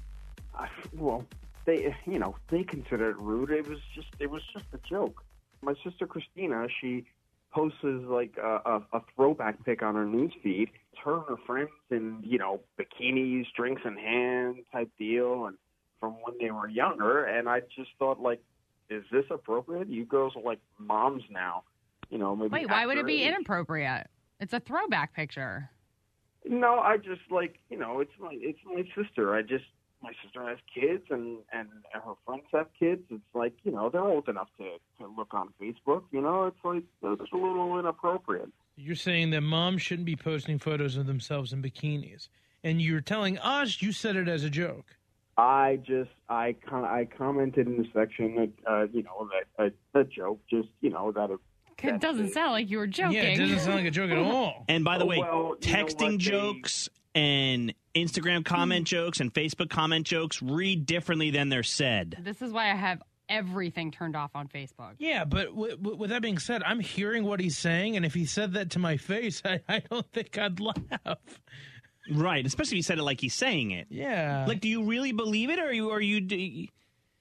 I, well, they, you know, they consider it rude. It was just, it was just a joke. My sister Christina, she posts like a, a, a throwback pic on her news feed. It's her and her friends in, you know, bikinis, drinks in hand type deal, and from when they were younger. And I just thought, like, is this appropriate? You girls are like moms now, you know. Maybe Wait, why would it be age. inappropriate? It's a throwback picture. No, I just like, you know, it's my it's my sister. I just my sister has kids, and and her friends have kids. It's like, you know, they're old enough to to look on Facebook. You know, it's like it's a little inappropriate. You're saying that moms shouldn't be posting photos of themselves in bikinis, and you're telling us you said it as a joke. I just I con- I commented in the section that uh, you know that a, a joke, just you know that it. It doesn't sound like you were joking. Yeah, it doesn't sound like a joke at all. And by the way, Well, you know texting what, they- jokes and Instagram comment jokes and Facebook comment jokes read differently than they're said. This is why I have everything turned off on Facebook. Yeah, but w- w- with that being said, I'm hearing what he's saying, and if he said that to my face, I, I don't think I'd laugh. Right, especially if he said it like he's saying it. Yeah. Like, do you really believe it, or are you? Are you d-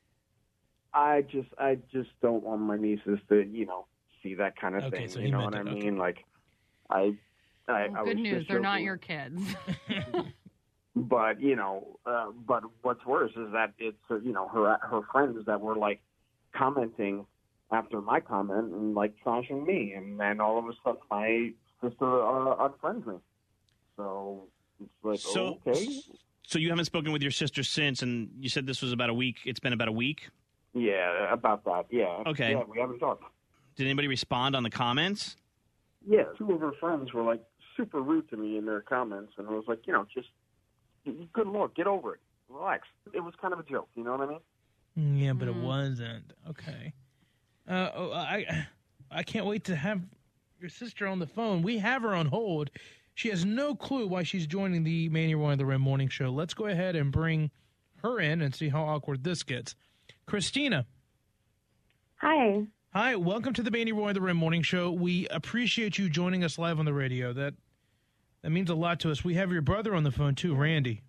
I just I just don't want my nieces to you know see that kind of Okay, thing. so You he know what meant I it, mean? Like I. I, Well, I good was news, just they're not joking. your kids. But you know, uh, but what's worse is that it's uh, you know her her friends that were like commenting after my comment and like trashing me, and then all of a sudden my sister uh, unfriends me. So it's like so? okay, So you haven't spoken with your sister since, and you said this was about a week. It's been about a week. yeah, about that, yeah. Okay. Yeah, we haven't talked. Did anybody respond on the comments? Yeah, two of her friends were like super rude to me in their comments, and I was like, you know, just good lord, get over it, relax. It was kind of a joke, you know what I mean? Yeah, but it wasn't. Okay. Uh, oh, I I can't wait to have your sister on the phone. We have her on hold. She has no clue why she's joining the Manny Roy and the Rim Morning Show. Let's go ahead and bring her in and see how awkward this gets. Christina. Hi. Hi, welcome to the Manny Roy and the Rim Morning Show. We appreciate you joining us live on the radio. That that means a lot to us. We have your brother on the phone, too, Randy.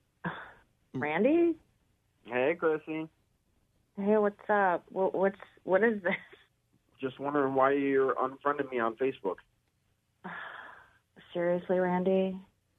Randy? Hey, Chrissy. Hey, what's up? What, what's what is this? Just wondering why you're unfriending me on Facebook. Seriously, Randy?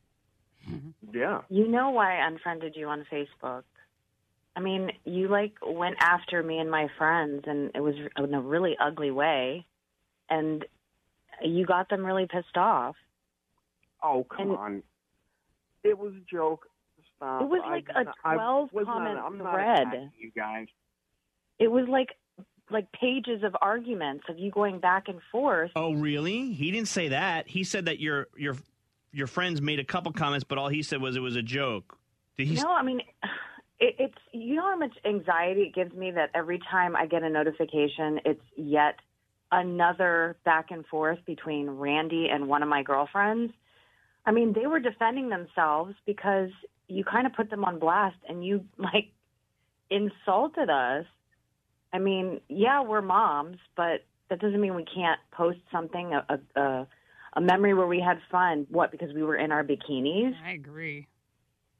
Yeah. You know why I unfriended you on Facebook. I mean, you, like, went after me and my friends, and it was in a really ugly way, and you got them really pissed off. Oh, come And- on. It was a joke. Stop. It was like I- a I twelve was not- comment I'm not thread. attacking you guys. It was like like pages of arguments of you going back and forth. Oh, really? He didn't say that. He said that your your your friends made a couple comments, but all he said was it was a joke. Did he? No, I mean, it, it's, you know how much anxiety it gives me that every time I get a notification, it's yet another back and forth between Randy and one of my girlfriends. I mean, they were defending themselves because you kind of put them on blast and you, like, insulted us. I mean, yeah, we're moms, but that doesn't mean we can't post something, a, a, a, a memory where we had fun. What, because we were in our bikinis? I agree.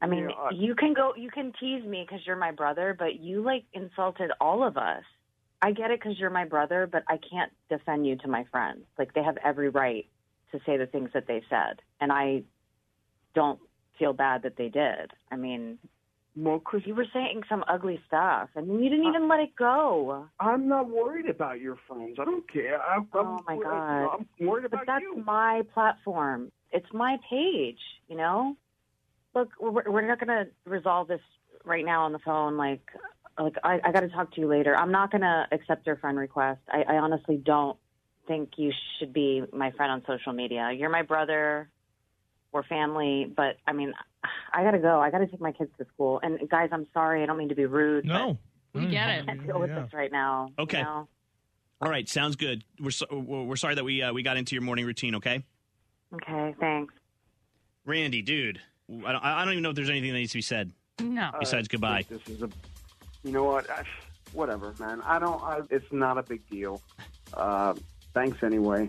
I mean, Yeah, I- you can go, you can tease me because you're my brother, but you like insulted all of us. I get it because you're my brother, but I can't defend you to my friends. Like, they have every right to say the things that they said, and I don't feel bad that they did. I mean, well, Chris, you were saying some ugly stuff, and you didn't even let it go. I'm not worried about your friends. I don't care. I'm, Oh my I'm, God! I'm worried But about that's you. my platform. It's my page. You know. Look, we're, we're not going to resolve this right now on the phone. Like, like I, I got to talk to you later. I'm not going to accept your friend request. I, I honestly don't think you should be my friend on social media. You're my brother. We're family. But, I mean, I got to go. I got to take my kids to school. And, guys, I'm sorry. I don't mean to be rude. No. We get I it. can't deal with Yeah. this right now. Okay. You know? All right, sounds good. We're so, we're sorry that we uh, we got into your morning routine. Okay, Okay, thanks. Randy, dude, I don't, I don't even know if there's anything that needs to be said No. besides I goodbye. think This is a, you know what? I, whatever, man. I don't. I, it's not a big deal. Uh, thanks anyway.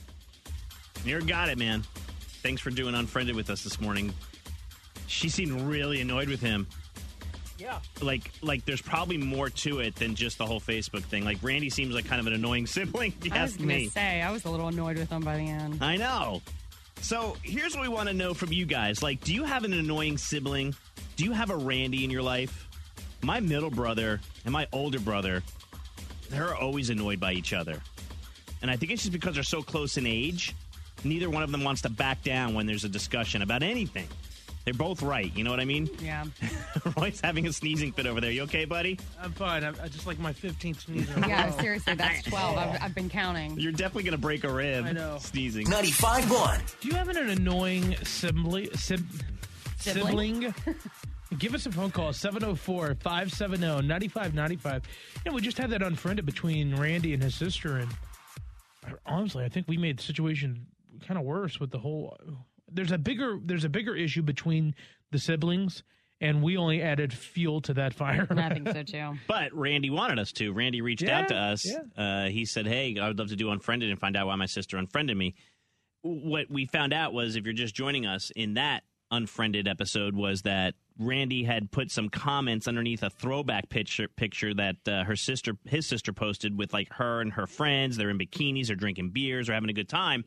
You got it, man. Thanks for doing Unfriended with us this morning. She seemed really annoyed with him. Yeah. Like, like there's probably more to it than just the whole Facebook thing. Like, Randy seems like kind of an annoying sibling, if you I was ask going to me. say, I was a little annoyed with him by the end. I know. So here's what we want to know from you guys. Like, do you have an annoying sibling? Do you have a Randy in your life? My middle brother and my older brother, they're always annoyed by each other. And I think it's just because they're so close in age. Neither one of them wants to back down when there's a discussion about anything. They're both right. You know what I mean? Yeah. Roy's having a sneezing fit over there. You okay, buddy? I'm fine. I, I just like my fifteenth sneeze. in a Yeah, row. seriously, that's twelve. I've, I've been counting. You're definitely going to break a rib. I know. Sneezing. ninety-five point one. Do you have an annoying sibling? Sib, Sibling? sibling? Give us a phone call, seven oh four, five seven oh, nine five nine five. You know, we just had that Unfriended between Randy and his sister, and honestly, I think we made the situation kind of worse with the whole... There's a bigger there's a bigger issue between the siblings, and we only added fuel to that fire. I think so, too. But Randy wanted us to. Randy reached Yeah, out to us. yeah. Uh, he said, hey, I would love to do Unfriended and find out why my sister unfriended me. What we found out was, if you're just joining us, in that Unfriended episode was that Randy had put some comments underneath a throwback picture picture that uh, her sister, his sister posted with like her and her friends. They're in bikinis, they're drinking beers, they're having a good time.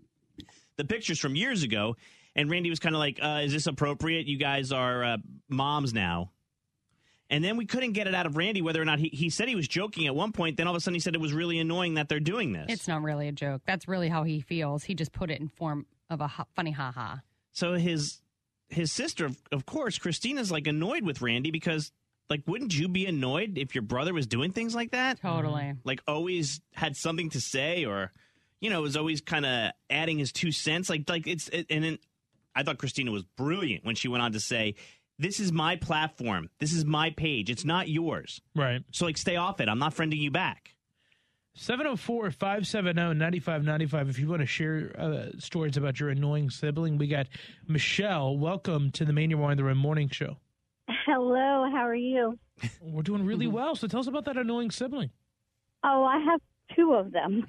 The pictures from years ago, and Randy was kind of like, uh, is this appropriate? You guys are uh, moms now. And then we couldn't get it out of Randy whether or not he, he said he was joking at one point. Then all of a sudden he said it was really annoying that they're doing this. It's not really a joke. That's really how he feels. He just put it in form of a ha- funny ha-ha. So his his sister, of, of course, Christina's like annoyed with Randy because, like, wouldn't you be annoyed if your brother was doing things like that? Totally. Like, always had something to say, or, you know, was always kind of adding his two cents. Like, like it's, it, and then I thought Christina was brilliant when she went on to say, this is my platform. This is my page. It's not yours. Right. So, like, stay off it. I'm not friending you back. seven oh four, five seven oh, nine five nine five. If you want to share uh, stories about your annoying sibling, we got Michelle. Welcome to the Mania Wine the Room Morning Show. Hello, how are you? We're doing really well. So tell us about that annoying sibling. Oh, I have two of them.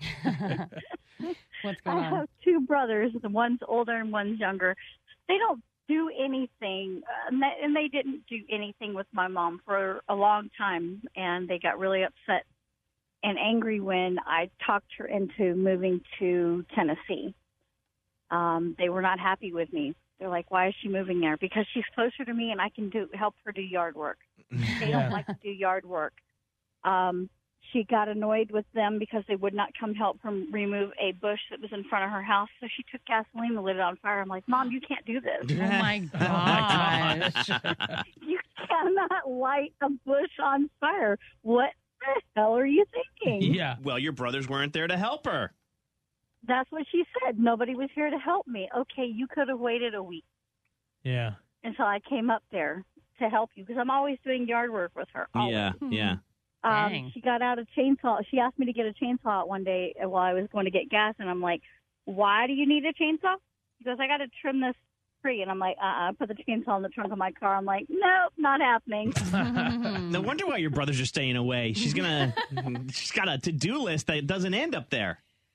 What's I going on? have two brothers. The one's older and one's younger. They don't do anything, uh, and, they, and they didn't do anything with my mom for a long time, and they got really upset and angry when I talked her into moving to Tennessee. Um, they were not happy with me. They're like, why is she moving there? Because she's closer to me and I can do help her do yard work. They Yeah. don't like to do yard work. Um, she got annoyed with them because they would not come help her remove a bush that was in front of her house. So she took gasoline and lit it on fire. I'm like, Mom, you can't do this. Oh, my gosh. You cannot light a bush on fire. What the hell are you thinking? Yeah. Well, your brothers weren't there to help her. That's what she said. Nobody was here to help me. Okay, you could have waited a week Yeah. until I came up there to help you because I'm always doing yard work with her. always. Yeah, yeah. Um, Dang. she got out a chainsaw. She asked me to get a chainsaw out one day while I was going to get gas, and I'm like, why do you need a chainsaw? She goes, I got to trim this tree. And I'm like, uh-uh. I put the chainsaw in the trunk of my car. I'm like, nope, not happening. No wonder why your brothers are staying away. She's gonna, she's got a to-do list that doesn't end up there.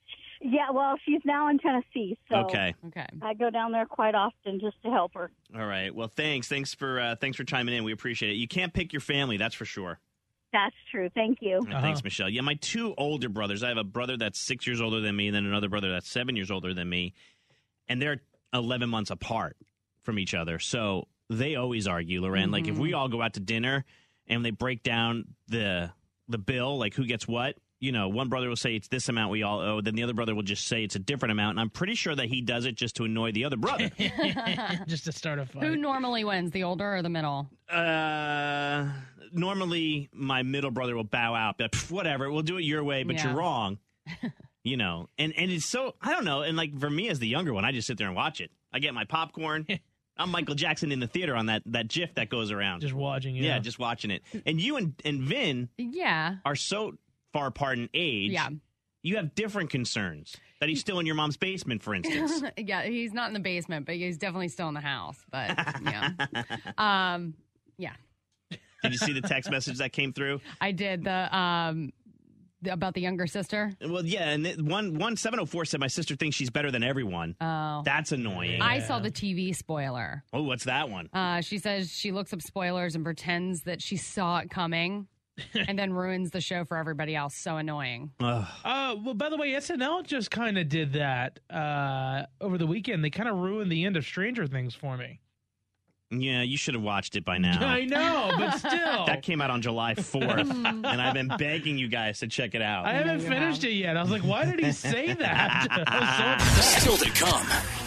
Yeah, well, she's now in Tennessee, so Okay. Okay. I go down there quite often just to help her. All right. Well, thanks. Thanks for uh, thanks for chiming in. We appreciate it. You can't pick your family, that's for sure. That's true. Thank you. Uh, Thanks, Michelle. Yeah, my two older brothers. I have a brother that's six years older than me, and then another brother that's seven years older than me, and they're eleven months apart from each other. So they always argue, Loren. Mm-hmm. Like if we all go out to dinner and they break down the the bill, like who gets what. You know, one brother will say it's this amount we all owe, then the other brother will just say it's a different amount, and I'm pretty sure that he does it just to annoy the other brother. Just to start a fight. Who normally wins, the older or the middle? Uh, normally, my middle brother will bow out, but pff, whatever, we'll do it your way, but Yeah. you're wrong. You know, and, and it's so, I don't know, and like for me as the younger one, I just sit there and watch it. I get my popcorn. I'm Michael Jackson in the theater on that, that GIF that goes around. Just watching, Yeah, yeah. just watching it. And you and, and Vin Yeah. are so far apart in age. Yeah. You have different concerns. That he's still in your mom's basement, for instance. Yeah, he's not in the basement, but he's definitely still in the house. But, yeah. um, yeah. Did you see the text message that came through? I did the, um, the about the younger sister. Well, yeah, and it, one one seven oh four said my sister thinks she's better than everyone. Oh. That's annoying. I saw the T V spoiler. Oh, what's that one? Uh, she says she looks up spoilers and pretends that she saw it coming and then ruins the show for everybody else. So annoying. Uh, well, by the way, S N L just kind of did that uh, over the weekend. They kind of ruined the end of Stranger Things for me. Yeah, you should have watched it by now. I know, but still. That came out on July fourth, and I've been begging you guys to check it out. I haven't finished it yet. I was like, why did he say that? I was so upset. Still to come.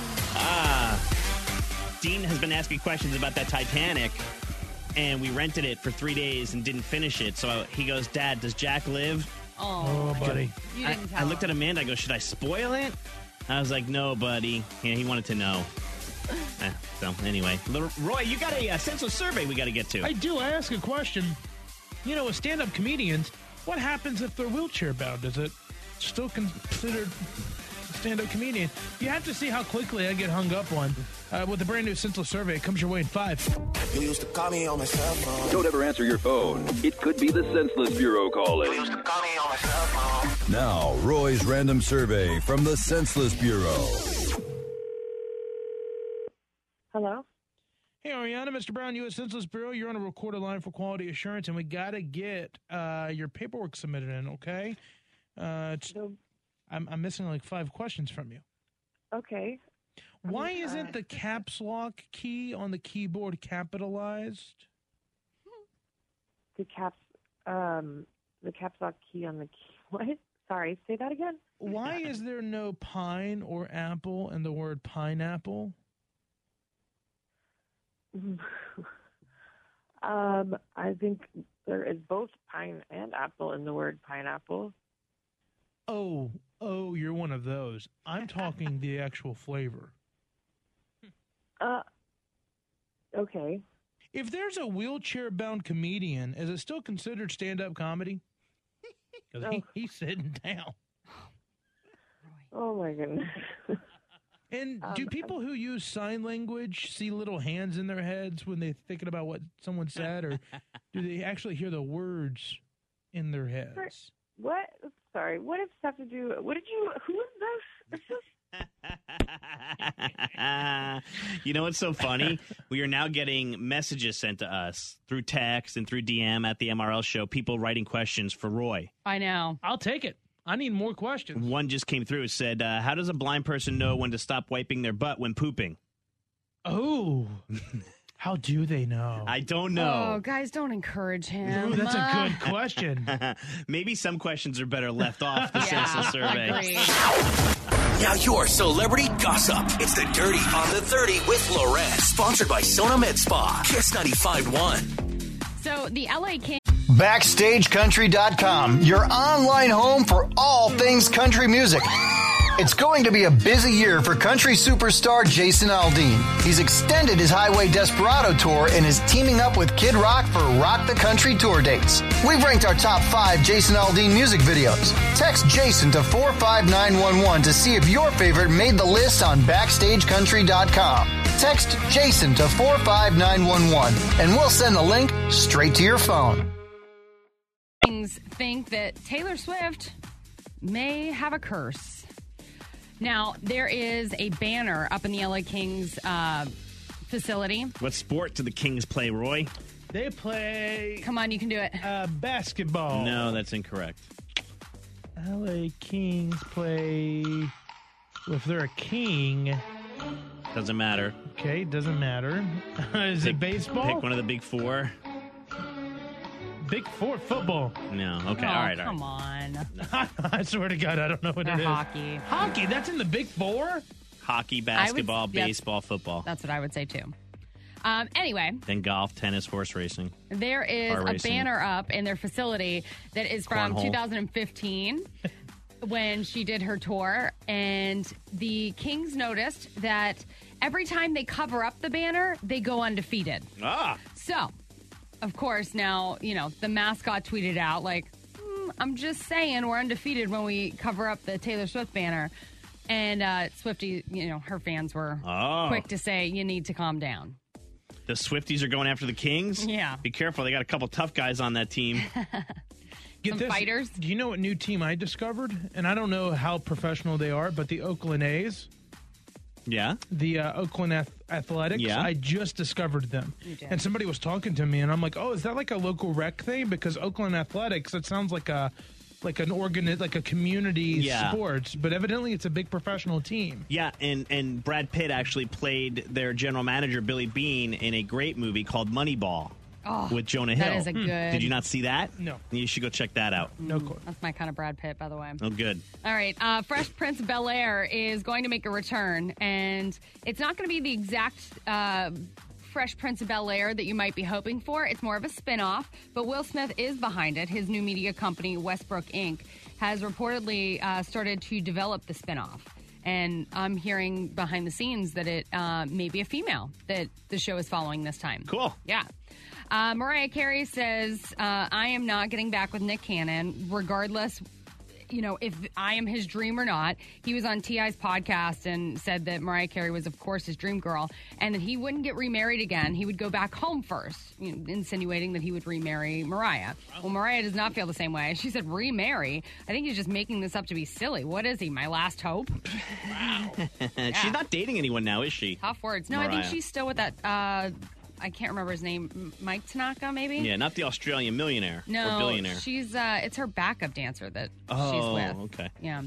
Ah, Dean has been asking questions about that Titanic, and we rented it for three days and didn't finish it. So he goes, Dad, does Jack live? Oh, Oh, buddy. you I, didn't tell I looked him. at Amanda. I go, should I spoil it? I was like, no, buddy. Yeah, he wanted to know. Eh, so anyway, L- Roy, you got a uh, senseless survey we got to get to. I do. I ask a question. You know, with stand-up comedians, what happens if they're wheelchair bound? Is it still considered a stand-up comedian? You have to see how quickly I get hung up on. Uh, with the brand new senseless survey, it comes your way in five. You used to call me on my cell phone. Don't ever answer your phone. It could be the Senseless Bureau calling. You used to call me on my cell phone. Now, Roy's random survey from the Senseless Bureau. Hello? Hey, Ariana, Mister Brown, U S Census Bureau. You're on a recorded line for quality assurance, and we got to get uh, your paperwork submitted in, okay? Uh, it's, I'm, I'm missing like five questions from you. Okay. Why Um, isn't uh, the caps lock key on the keyboard capitalized? The caps, um, the caps lock key on the key. What? Sorry, say that again. Why is there no pine or apple in the word pineapple? um, I think there is both pine and apple in the word pineapple. Oh, oh, you're one of those. I'm talking the actual flavor. Uh, okay. If there's a wheelchair-bound comedian, is it still considered stand-up comedy? Because he, he's sitting down. Oh, my goodness. And Um, do people who use sign language see little hands in their heads when they're thinking about what someone said, or do they actually hear the words in their heads? What? Sorry, what does this have to do? What did you, who is this? This is You know what's so funny? We are now getting messages sent to us through text and through D M at the M R L show, people writing questions for Roy. I know. I'll take it. I need more questions. One just came through. It said, uh, how does a blind person know when to stop wiping their butt when pooping? Oh, how do they know? I don't Oh, know. guys, don't encourage him. Ooh, that's a Uh, good question. Maybe some questions are better left off the Yeah, census survey. agreed. Now your celebrity gossip. It's the Dirty on the thirty with Loren. Sponsored by Sona Med Spa. Kiss ninety-five point one. So the L A King. Backstage Country dot com, your online home for all things country music. It's going to be a busy year for country superstar Jason Aldean. He's extended his Highway Desperado tour and is teaming up with Kid Rock for Rock the Country tour dates. We've ranked our top five Jason Aldean music videos. Text Jason to four five nine one one to see if your favorite made the list on Backstage Country dot com. Text Jason to four five nine one one and we'll send the link straight to your phone. Think that Taylor Swift may have a curse. Now, there is a banner up in the L A Kings uh, facility. What sport do the Kings play, Roy? They play... Come on, you can do it. Uh, basketball. No, that's incorrect. L A Kings play... Well, if they're a king... Doesn't matter. Okay, doesn't matter. Is pick, it baseball? Pick one of the big four. Big four football. No. Okay, oh, all right, come all right. on. I swear to God, I don't know what They're it is. hockey. Hockey, that's in the big four? Hockey, basketball, would- yep. baseball, football. That's what I would say, too. Um, anyway, Then golf, tennis, horse racing. there is Car a racing. banner up in their facility that is from Cornhole. two thousand fifteen when she did her tour. And the Kings noticed that every time they cover up the banner, they go undefeated. Ah. So, of course, now, you know, the mascot tweeted out, like, mm, I'm just saying we're undefeated when we cover up the Taylor Swift banner. And uh, Swiftie, you know, her fans were Oh. quick to say, you need to calm down. The Swifties are going after the Kings? Yeah. Be careful. They got a couple tough guys on that team. Get Some this. fighters. Do you know what new team I discovered? And I don't know how professional they are, but the Oakland A's, Yeah. the uh, Oakland Ath- Athletics, Yeah. I just discovered them. You did. And somebody was talking to me, and I'm like, oh, is that like a local rec thing? Because Oakland Athletics, it sounds like a like an organ, like a community Yeah. sports, but evidently it's a big professional team. Yeah, and, and Brad Pitt actually played their general manager, Billy Bean, in a great movie called Moneyball Oh, with Jonah Hill. that is a good- Did you not see that? No. You should go check that out. No clue. That's my kind of Brad Pitt, by the way. Oh, good. All right. Uh, Fresh Prince of Bel-Air is going to make a return, and it's not going to be the exact uh, Fresh Prince of Bel-Air that you might be hoping for. It's more of a spin-off, but Will Smith is behind it. His new media company, Westbrook Incorporated, has reportedly uh, started to develop the spin-off. And I'm hearing behind the scenes that it uh, may be a female that the show is following this time. Cool. Yeah. Uh, Mariah Carey says, uh, I am not getting back with Nick Cannon, regardless, you know, if I am his dream or not. He was on T I's podcast and said that Mariah Carey was, of course, his dream girl, and that he wouldn't get remarried again. He would go back home first, you know, insinuating that he would remarry Mariah. Well, Mariah does not feel the same way. She said, remarry? I think he's just making this up to be silly. What is he, my last hope? Wow. She's not dating anyone now, is she? Tough words. No, I think Mariah. she's still with that, uh, I can't remember his name, M- Mike Tanaka, maybe? Yeah, not the Australian millionaire No, or billionaire. she's uh, it's her backup dancer that Oh, she's with. okay. Yeah.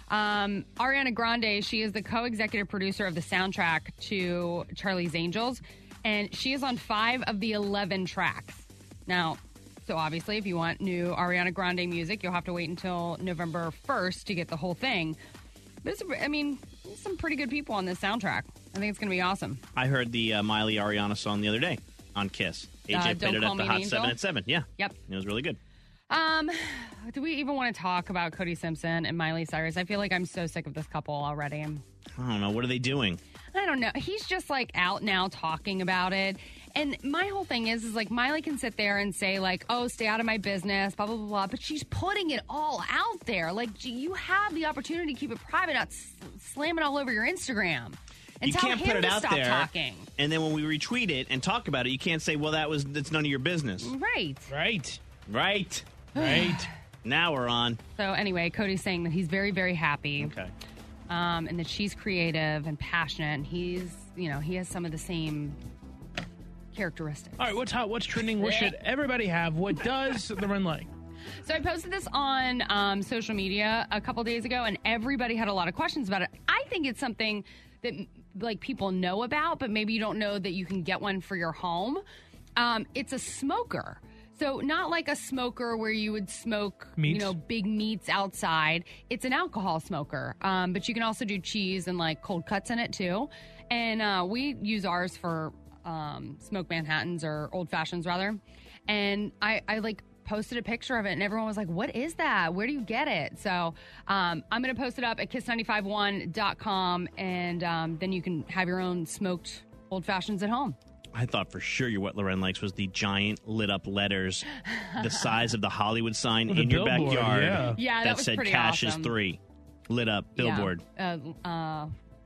Um, Ariana Grande, she is the co-executive producer of the soundtrack to Charlie's Angels, and she is on five of the eleven tracks. Now, so obviously, if you want new Ariana Grande music, you'll have to wait until November first to get the whole thing. But it's, I mean, some pretty good people on this soundtrack. I think it's going to be awesome. I heard the uh, Miley Ariana song the other day on Kiss. A J Uh, played Don't it Call at Me the an Hot Angel? seven at seven. Yeah. Yep. It was really good. Um, do we even want to talk about Cody Simpson and Miley Cyrus? I feel like I'm so sick of this couple already. I'm, I don't know. What are they doing? I don't know. He's just like out now talking about it. And my whole thing is, is like Miley can sit there and say like, oh, stay out of my business, blah, blah, blah, blah. But she's putting it all out there. Like you have the opportunity to keep it private, not s- slam it all over your Instagram. And You tell can't him put it to out stop there. talking. And then when we retweet it and talk about it, you can't say, well, that was that's none of your business. Right. Right. Right. Right. Now we're on. So anyway, Cody's saying that he's very, very happy. Okay. Um, and that she's creative and passionate. And he's, you know, he has some of the same characteristics. All right, what's hot? What's trending? What should everybody have? What does the run like? So I posted this on um, social media a couple days ago, and everybody had a lot of questions about it. I think it's something that like people know about, but maybe you don't know that you can get one for your home. Um, it's a smoker. So not like a smoker where you would smoke, Meats? you know, big meats outside. It's an alcohol smoker, um, but you can also do cheese and like cold cuts in it too. And uh, we use ours for um, smoked Manhattans or old fashions rather. And I, I like posted a picture of it, and everyone was like, what is that? Where do you get it? So um, I'm going to post it up at kiss nine five one dot com, and um, then you can have your own smoked old fashions at home. I thought for sure your What Loren Likes was the giant lit up letters the size of the Hollywood sign Well, the in your billboard, backyard yeah. Yeah, that was said pretty cash awesome. is three. Lit up billboard. Yeah. Uh, uh,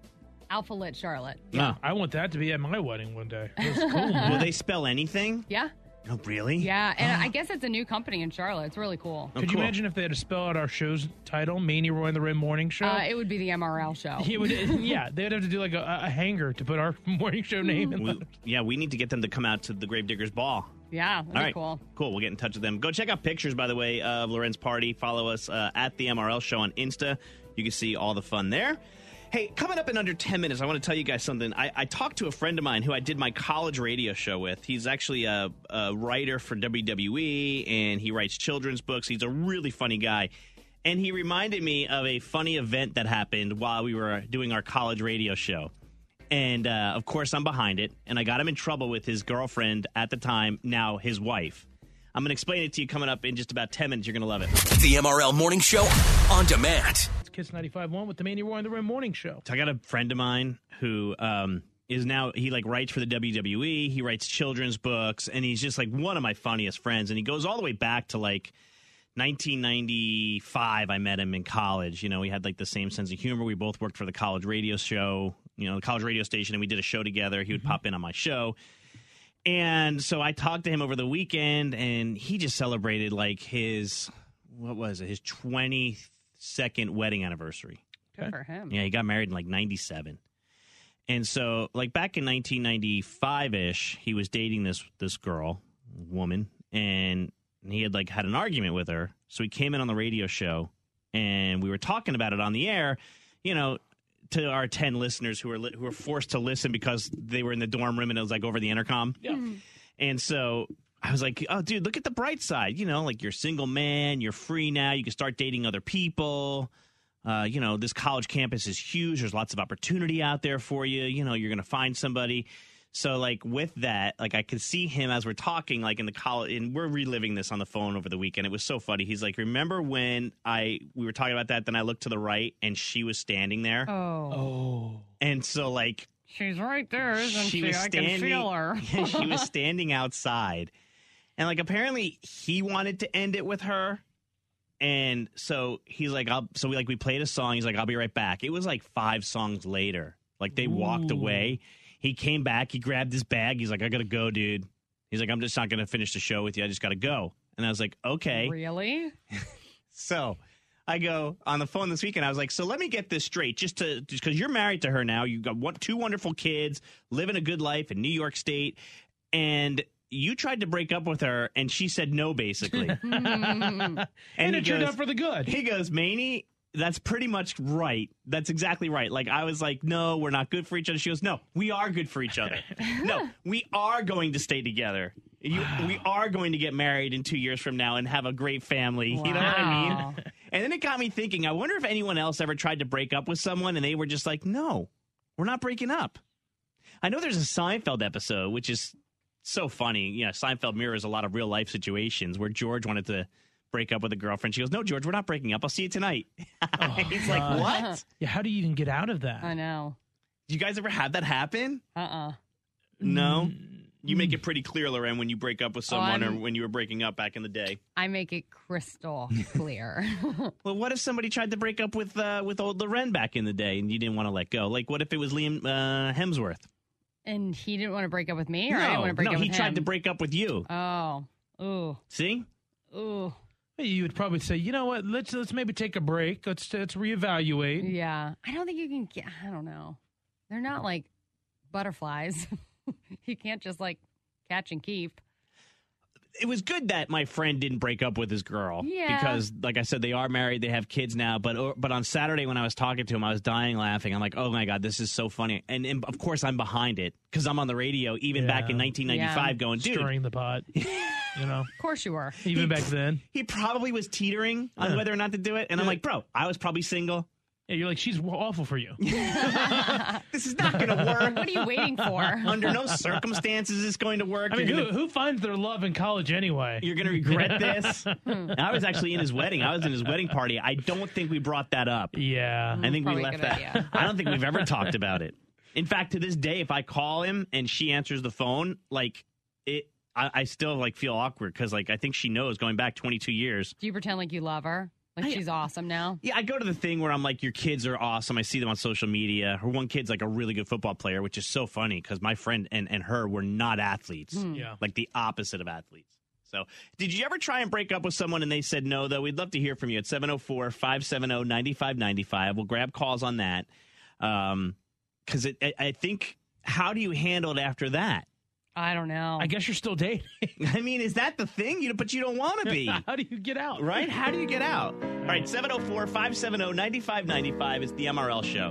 Alpha Lit Charlotte. Yeah. I want that to be at my wedding one day. That's cool, Will man. they spell anything? Yeah. Oh, really? Yeah, and I guess it's a new company in Charlotte. It's really cool. Could you imagine if they had to spell out our show's title, Manny Roy and the Red Morning Show? Uh, it would be the M R L show. It would, yeah, they'd have to do like a, a hanger to put our morning show name in. We, yeah, we need to get them to come out to the Gravediggers Ball. Yeah, that'd All be right, cool. Cool. We'll get in touch with them. Go check out pictures, by the way, of Loren's party. Follow us uh, at the M R L Show on Insta. You can see all the fun there. Hey, coming up in under ten minutes, I want to tell you guys something. I, I talked to a friend of mine who I did my college radio show with. He's actually a, a writer for W W E, and he writes children's books. He's a really funny guy. And he reminded me of a funny event that happened while we were doing our college radio show. And, uh, of course, I'm behind it. And I got him in trouble with his girlfriend at the time, now his wife. I'm going to explain it to you coming up in just about ten minutes. You're going to love it. The M R L Morning Show on demand. It's Kiss ninety-five point one with the Manny Roy and the Red Morning Show. So I got a friend of mine who um, is now, he like writes for the W W E. He writes children's books, and he's just like one of my funniest friends. And he goes all the way back to like nineteen ninety-five. I met him in college. You know, we had like the same sense of humor. We both worked for the college radio show, you know, the college radio station, and we did a show together. He would mm-hmm. pop in on my show. And so I talked to him over the weekend, and he just celebrated like his, what was it, his twenty-second wedding anniversary. Good for him. Yeah, he got married in like ninety-seven. And so like back in nineteen ninety-five-ish, he was dating this this girl, woman, and he had like had an argument with her. So he came in on the radio show, and we were talking about it on the air, you know, to our ten listeners who were li- who were forced to listen because they were in the dorm room and it was like over the intercom. Yeah. Mm-hmm. And so I was like, oh, dude, look at the bright side. You know, like you're a single man. You're free now. You can start dating other people. Uh, you know, this college campus is huge. There's lots of opportunity out there for you. You know, you're going to find somebody. So, like, with that, like, I could see him as we're talking, like, in the college, and we're reliving this on the phone over the weekend. It was so funny. He's like, remember when I, we were talking about that, then I looked to the right, and she was standing there? Oh. Oh. And so, like. She's right there, isn't she? she? Was I standing, can feel her. She was standing outside. And, like, apparently he wanted to end it with her. And so he's like, I'll, so we, like, we played a song. He's like, I'll be right back. It was, like, five songs later. Like, they Ooh. walked away. He came back. He grabbed his bag. He's like, I got to go, dude. He's like, I'm just not going to finish the show with you. I just got to go. And I was like, okay. Really? So I go on the phone this weekend. I was like, so let me get this straight. Just to just because you're married to her now. You've got one, two wonderful kids, living a good life in New York State. And you tried to break up with her, and she said no, basically. and and it goes, turned out for the good. He goes, Maney, that's pretty much right. That's exactly right. Like, I was like, no, we're not good for each other. She goes, no, we are good for each other. No, we are going to stay together. You, wow. We are going to get married in two years from now and have a great family. Wow. You know what I mean? And then it got me thinking, I wonder if anyone else ever tried to break up with someone and they were just like, no, we're not breaking up. I know there's a Seinfeld episode, which is so funny. You know, Seinfeld mirrors a lot of real life situations where George wanted to break up with a girlfriend. She goes, no, George, we're not breaking up. I'll see you tonight. Oh, He's like, God. what? Yeah, how do you even get out of that? I know. Do you guys ever have that happen? Uh-uh. No? You make it pretty clear, Loren, when you break up with someone oh, or when you were breaking up back in the day. I make it crystal clear. Well, what if somebody tried to break up with uh, with old Loren back in the day and you didn't want to let go? Like, what if it was Liam uh, Hemsworth? And he didn't want to break up with me, or no, I didn't want to break no, up with him? No, he tried to break up with you. Oh. Ooh. See? Ooh. You would probably say, you know what, let's let's maybe take a break. Let's let's reevaluate. Yeah. I don't think you can get, I don't know. They're not like butterflies. You can't just like catch and keep. It was good that my friend didn't break up with his girl. Yeah. Because, like I said, they are married. They have kids now. But but on Saturday when I was talking to him, I was dying laughing. I'm like, oh, my God, this is so funny. And, and of course, I'm behind it because I'm on the radio even yeah. back in nineteen ninety-five yeah. going, dude. Stirring the pot. You know? Of course you were. Even he, back then. He probably was teetering on yeah. whether or not to do it. And yeah. I'm like, bro, I was probably single. Yeah, you're like, she's awful for you. This is not going to work. What are you waiting for? Under no circumstances is this going to work. I mean, You're who, gonna, who finds their love in college anyway? You're going to regret this. I was actually in his wedding. I was in his wedding party. I don't think we brought that up. Yeah. I think Probably we left that. Idea. I don't think we've ever talked about it. In fact, to this day, if I call him and she answers the phone, like, it, I, I still, like, feel awkward because, like, I think she knows going back twenty-two years. Do you pretend like you love her? Like, she's awesome now. Yeah, I go to the thing where I'm like, your kids are awesome. I see them on social media. Her one kid's like a really good football player, which is so funny because my friend and, and her were not athletes. Mm. Yeah. Like the opposite of athletes. So did you ever try and break up with someone and they said no, though? We'd love to hear from you at seven oh four, five seven oh, nine five nine five. We'll grab calls on that. Um, because I, I think, how do you handle it after that? I don't know. I guess you're still dating. I mean, is that the thing? You know, but you don't want to be. How do you get out? Right? How do you get out? All right, seven oh four, five seven oh, nine five nine five is the M R L show.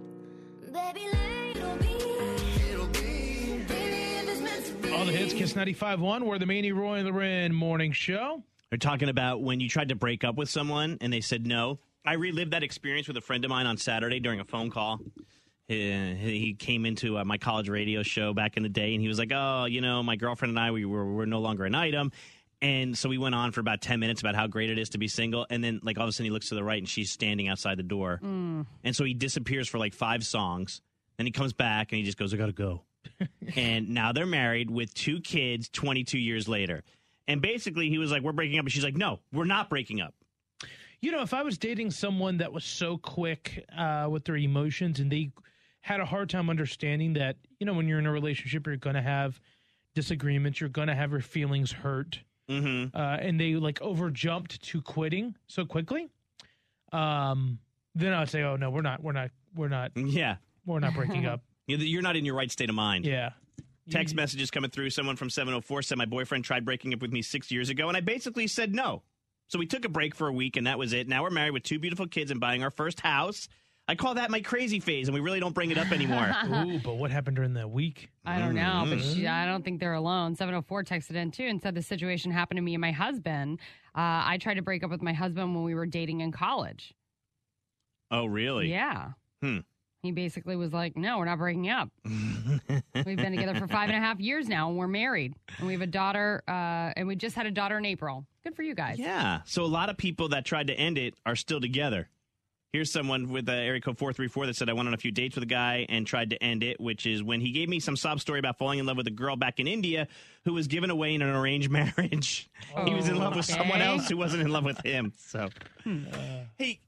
All the hits, Kiss ninety-five point one. We're the Manny, Roy, and Loren morning show. They're talking about when you tried to break up with someone and they said no. I relived that experience with a friend of mine on Saturday during a phone call. He, he came into uh, my college radio show back in the day, and he was like, oh, you know, my girlfriend and I, we were, we're no longer an item. And so we went on for about ten minutes about how great it is to be single. And then, like, all of a sudden he looks to the right, and she's standing outside the door. Mm. And so he disappears for, like, five songs. Then he comes back, and he just goes, I got to go. And now they're married with two kids twenty-two years later. And basically he was like, we're breaking up. And she's like, no, we're not breaking up. You know, if I was dating someone that was so quick uh, with their emotions and they had a hard time understanding that, you know, when you're in a relationship, you're going to have disagreements, you're going to have your feelings hurt, mm-hmm. uh, and they like over jumped to quitting so quickly, um, then I'd say, oh no, we're not, we're not, we're not, yeah, we're not breaking up. You're not in your right state of mind. Yeah. Text messages coming through. Someone from seven oh four said my boyfriend tried breaking up with me six years ago, and I basically said no. So we took a break for a week, and that was it. Now we're married with two beautiful kids and buying our first house. I call that my crazy phase, and we really don't bring it up anymore. Ooh, but what happened during that week? I don't know, Mm-hmm. but she, I don't think they're alone. seven oh four texted in, too, and said the situation happened to me and my husband. Uh, I tried to break up with my husband when we were dating in college. Oh, really? Yeah. Hmm. He basically was like, no, we're not breaking up. We've been together for five and a half years now, and we're married. And we have a daughter, uh, and we just had a daughter in April. Good for you guys. Yeah. So a lot of people that tried to end it are still together. Here's someone with uh, area code four three four that said, I went on a few dates with a guy and tried to end it, which is when he gave me some sob story about falling in love with a girl back in India who was given away in an arranged marriage. Oh, he was in love with okay. someone else who wasn't in love with him. So, uh, hey,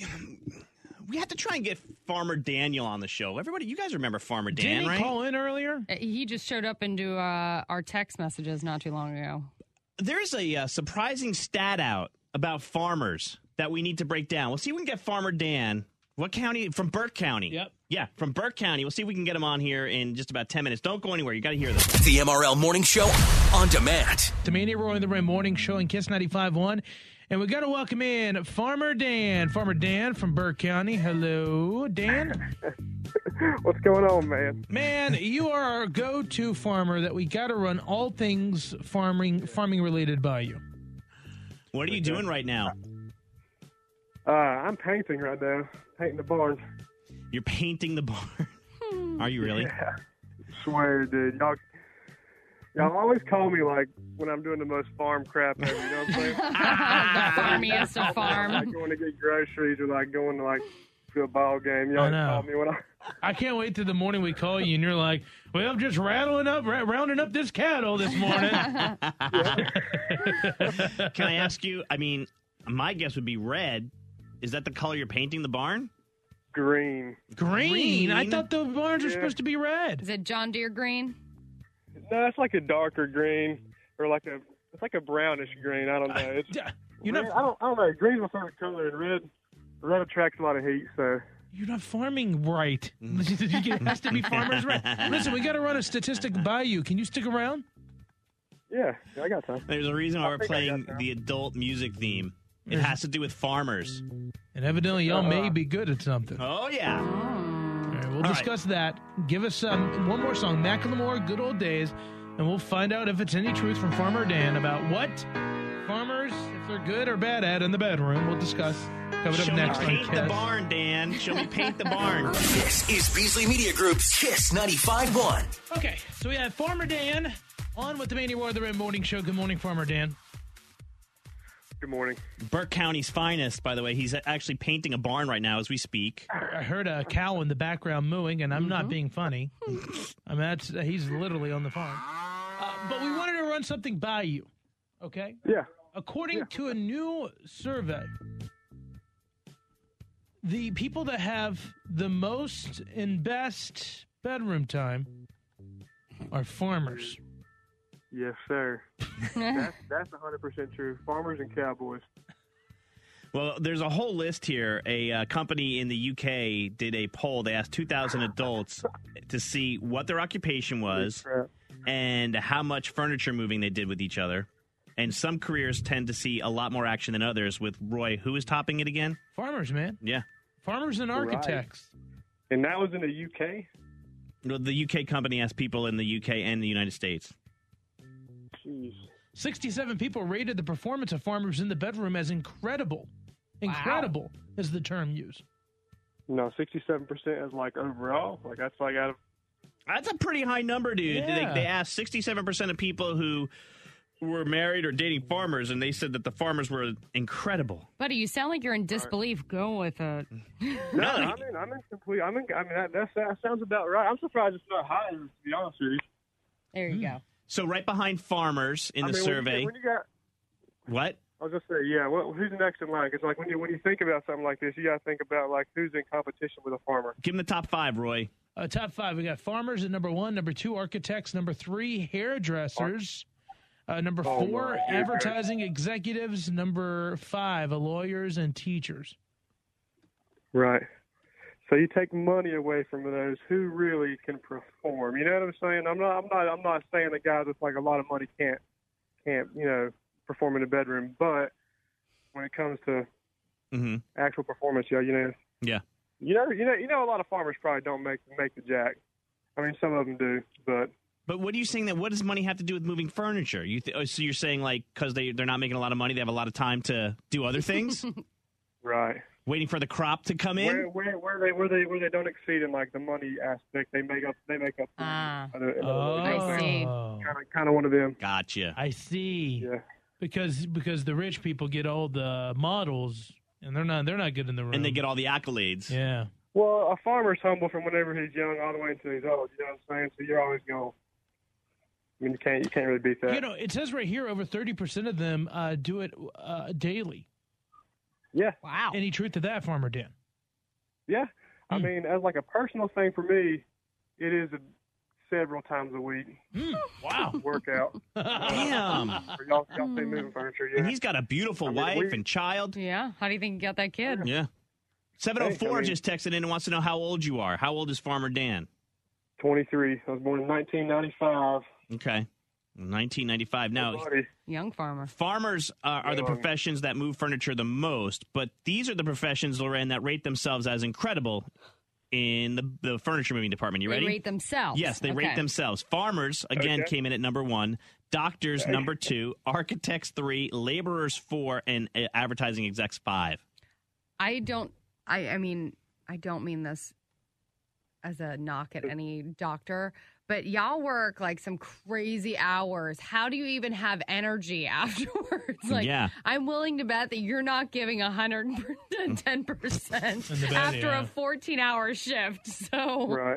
we had to try and get Farmer Daniel on the show. Everybody, you guys remember Farmer Dan, Didn't he right? call in earlier? Uh, He just showed up into uh, our text messages not too long ago. There's a uh, surprising stat out about farmers that we need to break down. We'll see if we can get Farmer Dan. What county? From Burke County. Yep. Yeah, from Burke County. We'll see if we can get him on here in just about ten minutes. Don't go anywhere. You got to hear this. The M R L Morning Show on demand. The Manny, Roy, and the Rim morning show in Kiss ninety-five point one. And we got to welcome in Farmer Dan. Farmer Dan from Burke County. Hello, Dan. What's going on, man? Man, you are our go-to farmer that we got to run all things farming farming related by you. What are you doing right now? Uh, I'm painting right now. Painting the barn. You're painting the barn? Are you really? Yeah. Swear, dude. Y'all, y'all always call me, like, when I'm doing the most farm crap ever, you know what I'm saying? The farmiest of farm. Like going to get groceries or, like, going to, like, to a ball game. You I always know. call me when I... I can't wait till the morning we call you and you're like, well, I'm just rattling up, ra- rounding up this cattle this morning. Can I ask you, I mean, my guess would be red. Is that the color you're painting the barn? Green. Green? Green? I thought the barns were Yeah. supposed to be red. Is it John Deere green? No, it's like a darker green. Or like a... It's like a brownish green. I don't know. It's, You're red, not, I don't. I don't know. Green's my favorite color, and red. Red attracts a lot of heat. So you're not farming right. It has to be farmers right. Listen, we got to run a statistic by you. Can you stick around? yeah, yeah I got time. There's a reason why I we're think I playing got that. the adult music theme. It has to do with farmers. And evidently, y'all Uh-huh. may be good at something. Oh, yeah. All right, we'll All discuss that. Give us um, one more song, Macklemore, Good Old Days, and we'll find out if it's any truth from Farmer Dan about what farmers, if they're good or bad at in the bedroom. We'll discuss. Coming up Show next me on paint the Kiss. barn, Dan. Show me paint the barn. This is Beasley Media Group's Kiss ninety-five point one. Okay, so we have Farmer Dan on with the Manny Roy the Rim Morning Show. Good morning, Farmer Dan. Good morning. Burke County's finest, by the way. He's actually painting a barn right now as we speak. I heard a cow in the background mooing, and I'm not being funny. I mean, that's, he's literally on the farm. Uh, but we wanted to run something by you, okay? Yeah. According Yeah. to a new survey, the people that have the most and best bedroom time are farmers. Yes, sir. that's that's one hundred percent true. Farmers and cowboys. Well, there's a whole list here. A uh, company in the U K did a poll. They asked two thousand adults to see what their occupation was and how much furniture moving they did with each other. And some careers tend to see a lot more action than others. With Roy, who is topping it again? Farmers, man. Yeah. Farmers and architects. Right. And that was in the U K? No, the U K company asked people in the U K and the United States. Jeez. sixty-seven people rated the performance of farmers in the bedroom as incredible. Incredible wow. is the term used. No, sixty-seven percent is like overall. Like that's like out of. That's a pretty high number, dude. Yeah. They, they asked sixty-seven percent of people who were married or dating farmers, and they said that the farmers were incredible. Buddy, you sound like you're in disbelief. Right. Go with it. No, I mean, I'm in complete. I'm in. I mean, that, that that sounds about right. I'm surprised it's not higher. To be honest with you. There you mm. go. So right behind farmers in I the mean, survey. When you, when you got, what? I was just saying, yeah. Well, who's next in line? Because like when you when you think about something like this, you got to think about like who's in competition with a farmer. Give them the top five, Roy. Uh, top five. We got farmers at number one. Number two, architects. Number three, hairdressers. Uh, number oh, four, my. advertising executives. Number five, lawyers and teachers. Right. So you take money away from those who really can perform. You know what I'm saying? I'm not. I'm not. I'm not saying that guys with like a lot of money can't can't you know perform in the bedroom. But when it comes to mm-hmm. actual performance, yeah, you know. Yeah. You know. You know. You know. A lot of farmers probably don't make make the jack. I mean, some of them do, but. But what are you saying that what does money have to do with moving furniture? You th- so you're saying like because they they're not making a lot of money, they have a lot of time to do other things, right? Waiting for the crop to come in. Where, where, where they where they where they don't exceed in like the money aspect, they make up they make up. Ah, other, oh, I see. Kind of kind of one of them. Gotcha. I see. Yeah. Because because the rich people get all the models, and they're not they're not good in the room, and they get all the accolades. Yeah. Well, a farmer's humble from whenever he's young all the way until he's old. You know what I'm saying? So you're always going. I mean, you can't you can't really beat that. You know, it says right here over thirty percent of them uh, do it uh, daily. Yeah. Wow. Any truth to that, Farmer Dan? Yeah. I Mm. mean, as like a personal thing for me, it is a, several times a week. Mm. Wow. Workout. Damn. For y'all, y'all say moving furniture, yeah. And he's got a beautiful I mean, wife we- and child. Yeah. How do you think you got that kid? Yeah. seven oh four Hey, I mean- just texted in and wants to know how old you are. How old is Farmer Dan? twenty-three. I was born in nineteen ninety-five. Okay. nineteen ninety-five. Now, Buddy. Young farmer. farmers uh, are the Young. professions that move furniture the most, but these are the professions, Lorraine, that rate themselves as incredible in the, the furniture moving department. You They ready? rate themselves. Yes, they Okay. rate themselves. Farmers, again, Okay. came in at number one. Doctors, number two. Architects, three. Laborers, four. And uh, advertising execs, five. I don't, I, I mean, I don't mean this as a knock at any doctor, but y'all work like some crazy hours. How do you even have energy afterwards? Like, Yeah. I'm willing to bet that you're not giving one hundred ten percent In the bed, after yeah. a fourteen hour shift. So, Right.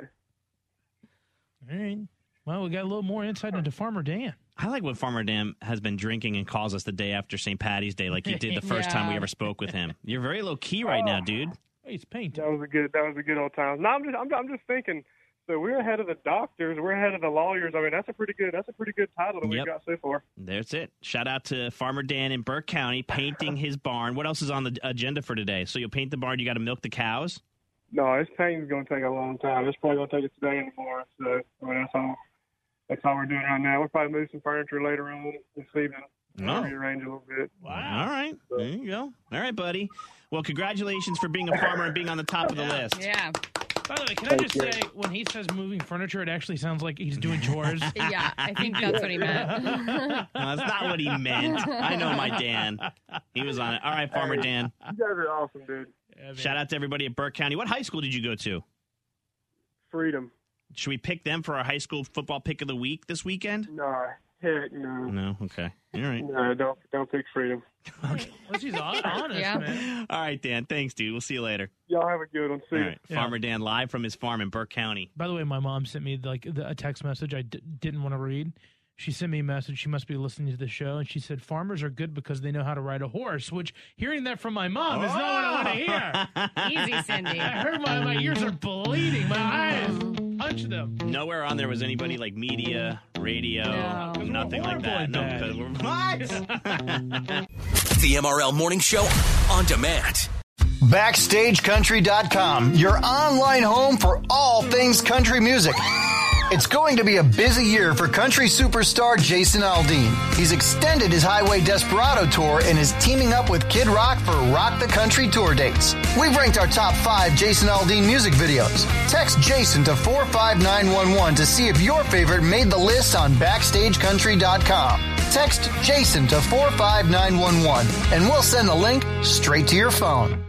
All right. Well, we got a little more insight into Farmer Dan. I like when Farmer Dan has been drinking and calls us the day after Saint Patty's Day like he did the first Yeah. time we ever spoke with him. You're very low-key right now, dude. Hey, it's painting. That was a good. That was a good old time. No, I'm just. I'm, I'm just thinking. So we're ahead of the doctors. We're ahead of the lawyers. I mean, that's a pretty good. That's a pretty good title that Yep. we've got so far. That's it. Shout out to Farmer Dan in Burke County painting his barn. What else is on the agenda for today? So you'll paint the barn. You got to milk the cows. No, this painting's going to take a long time. It's probably going to take it today and tomorrow. So I mean, that's all. That's all we're doing right now. We'll probably move some furniture later on this evening. Oh. Rearrange a little bit. Wow. All right. There you go. All right, buddy. Well, congratulations for being a farmer and being on the top of the list. yeah. By the way, can I Thank just you. say, when he says moving furniture, it actually sounds like he's doing chores. Yeah, I think that's what he meant. No, that's not what he meant. I know my Dan. He was on it. All right, Farmer Dan. You guys are awesome, dude. Yeah, Shout out to everybody at Burke County. What high school did you go to? Freedom. Should we pick them for our high school football pick of the week this weekend? No, heck no. No? Okay. All right. No, don't don't pick Freedom. Well, she's hon- honest, Yeah. man. All right, Dan. Thanks, dude. We'll see you later. Y'all have a good one. See All you. right. Yeah. Farmer Dan live from his farm in Burke County. By the way, my mom sent me like the, a text message I d- didn't want to read. she sent me a message. She must be listening to the show, and she said, farmers are good because they know how to ride a horse, which hearing that from my mom is not what I want to hear. Easy, Cindy. I heard my, my ears are bleeding. My eyes, punch them. Nowhere on there was anybody like media, radio, No, 'cause we're nothing like that. horrible No, at because we're what? The M R L Morning Show on demand. Backstage Country dot com, your online home for all things country music. It's going to be a busy year for country superstar Jason Aldean. He's extended his Highway Desperado tour and is teaming up with Kid Rock for Rock the Country tour dates. We've ranked our top five Jason Aldean music videos. Text Jason to four five nine one one to see if your favorite made the list on Backstage Country dot com. Text Jason to four five nine one one and we'll send the link straight to your phone.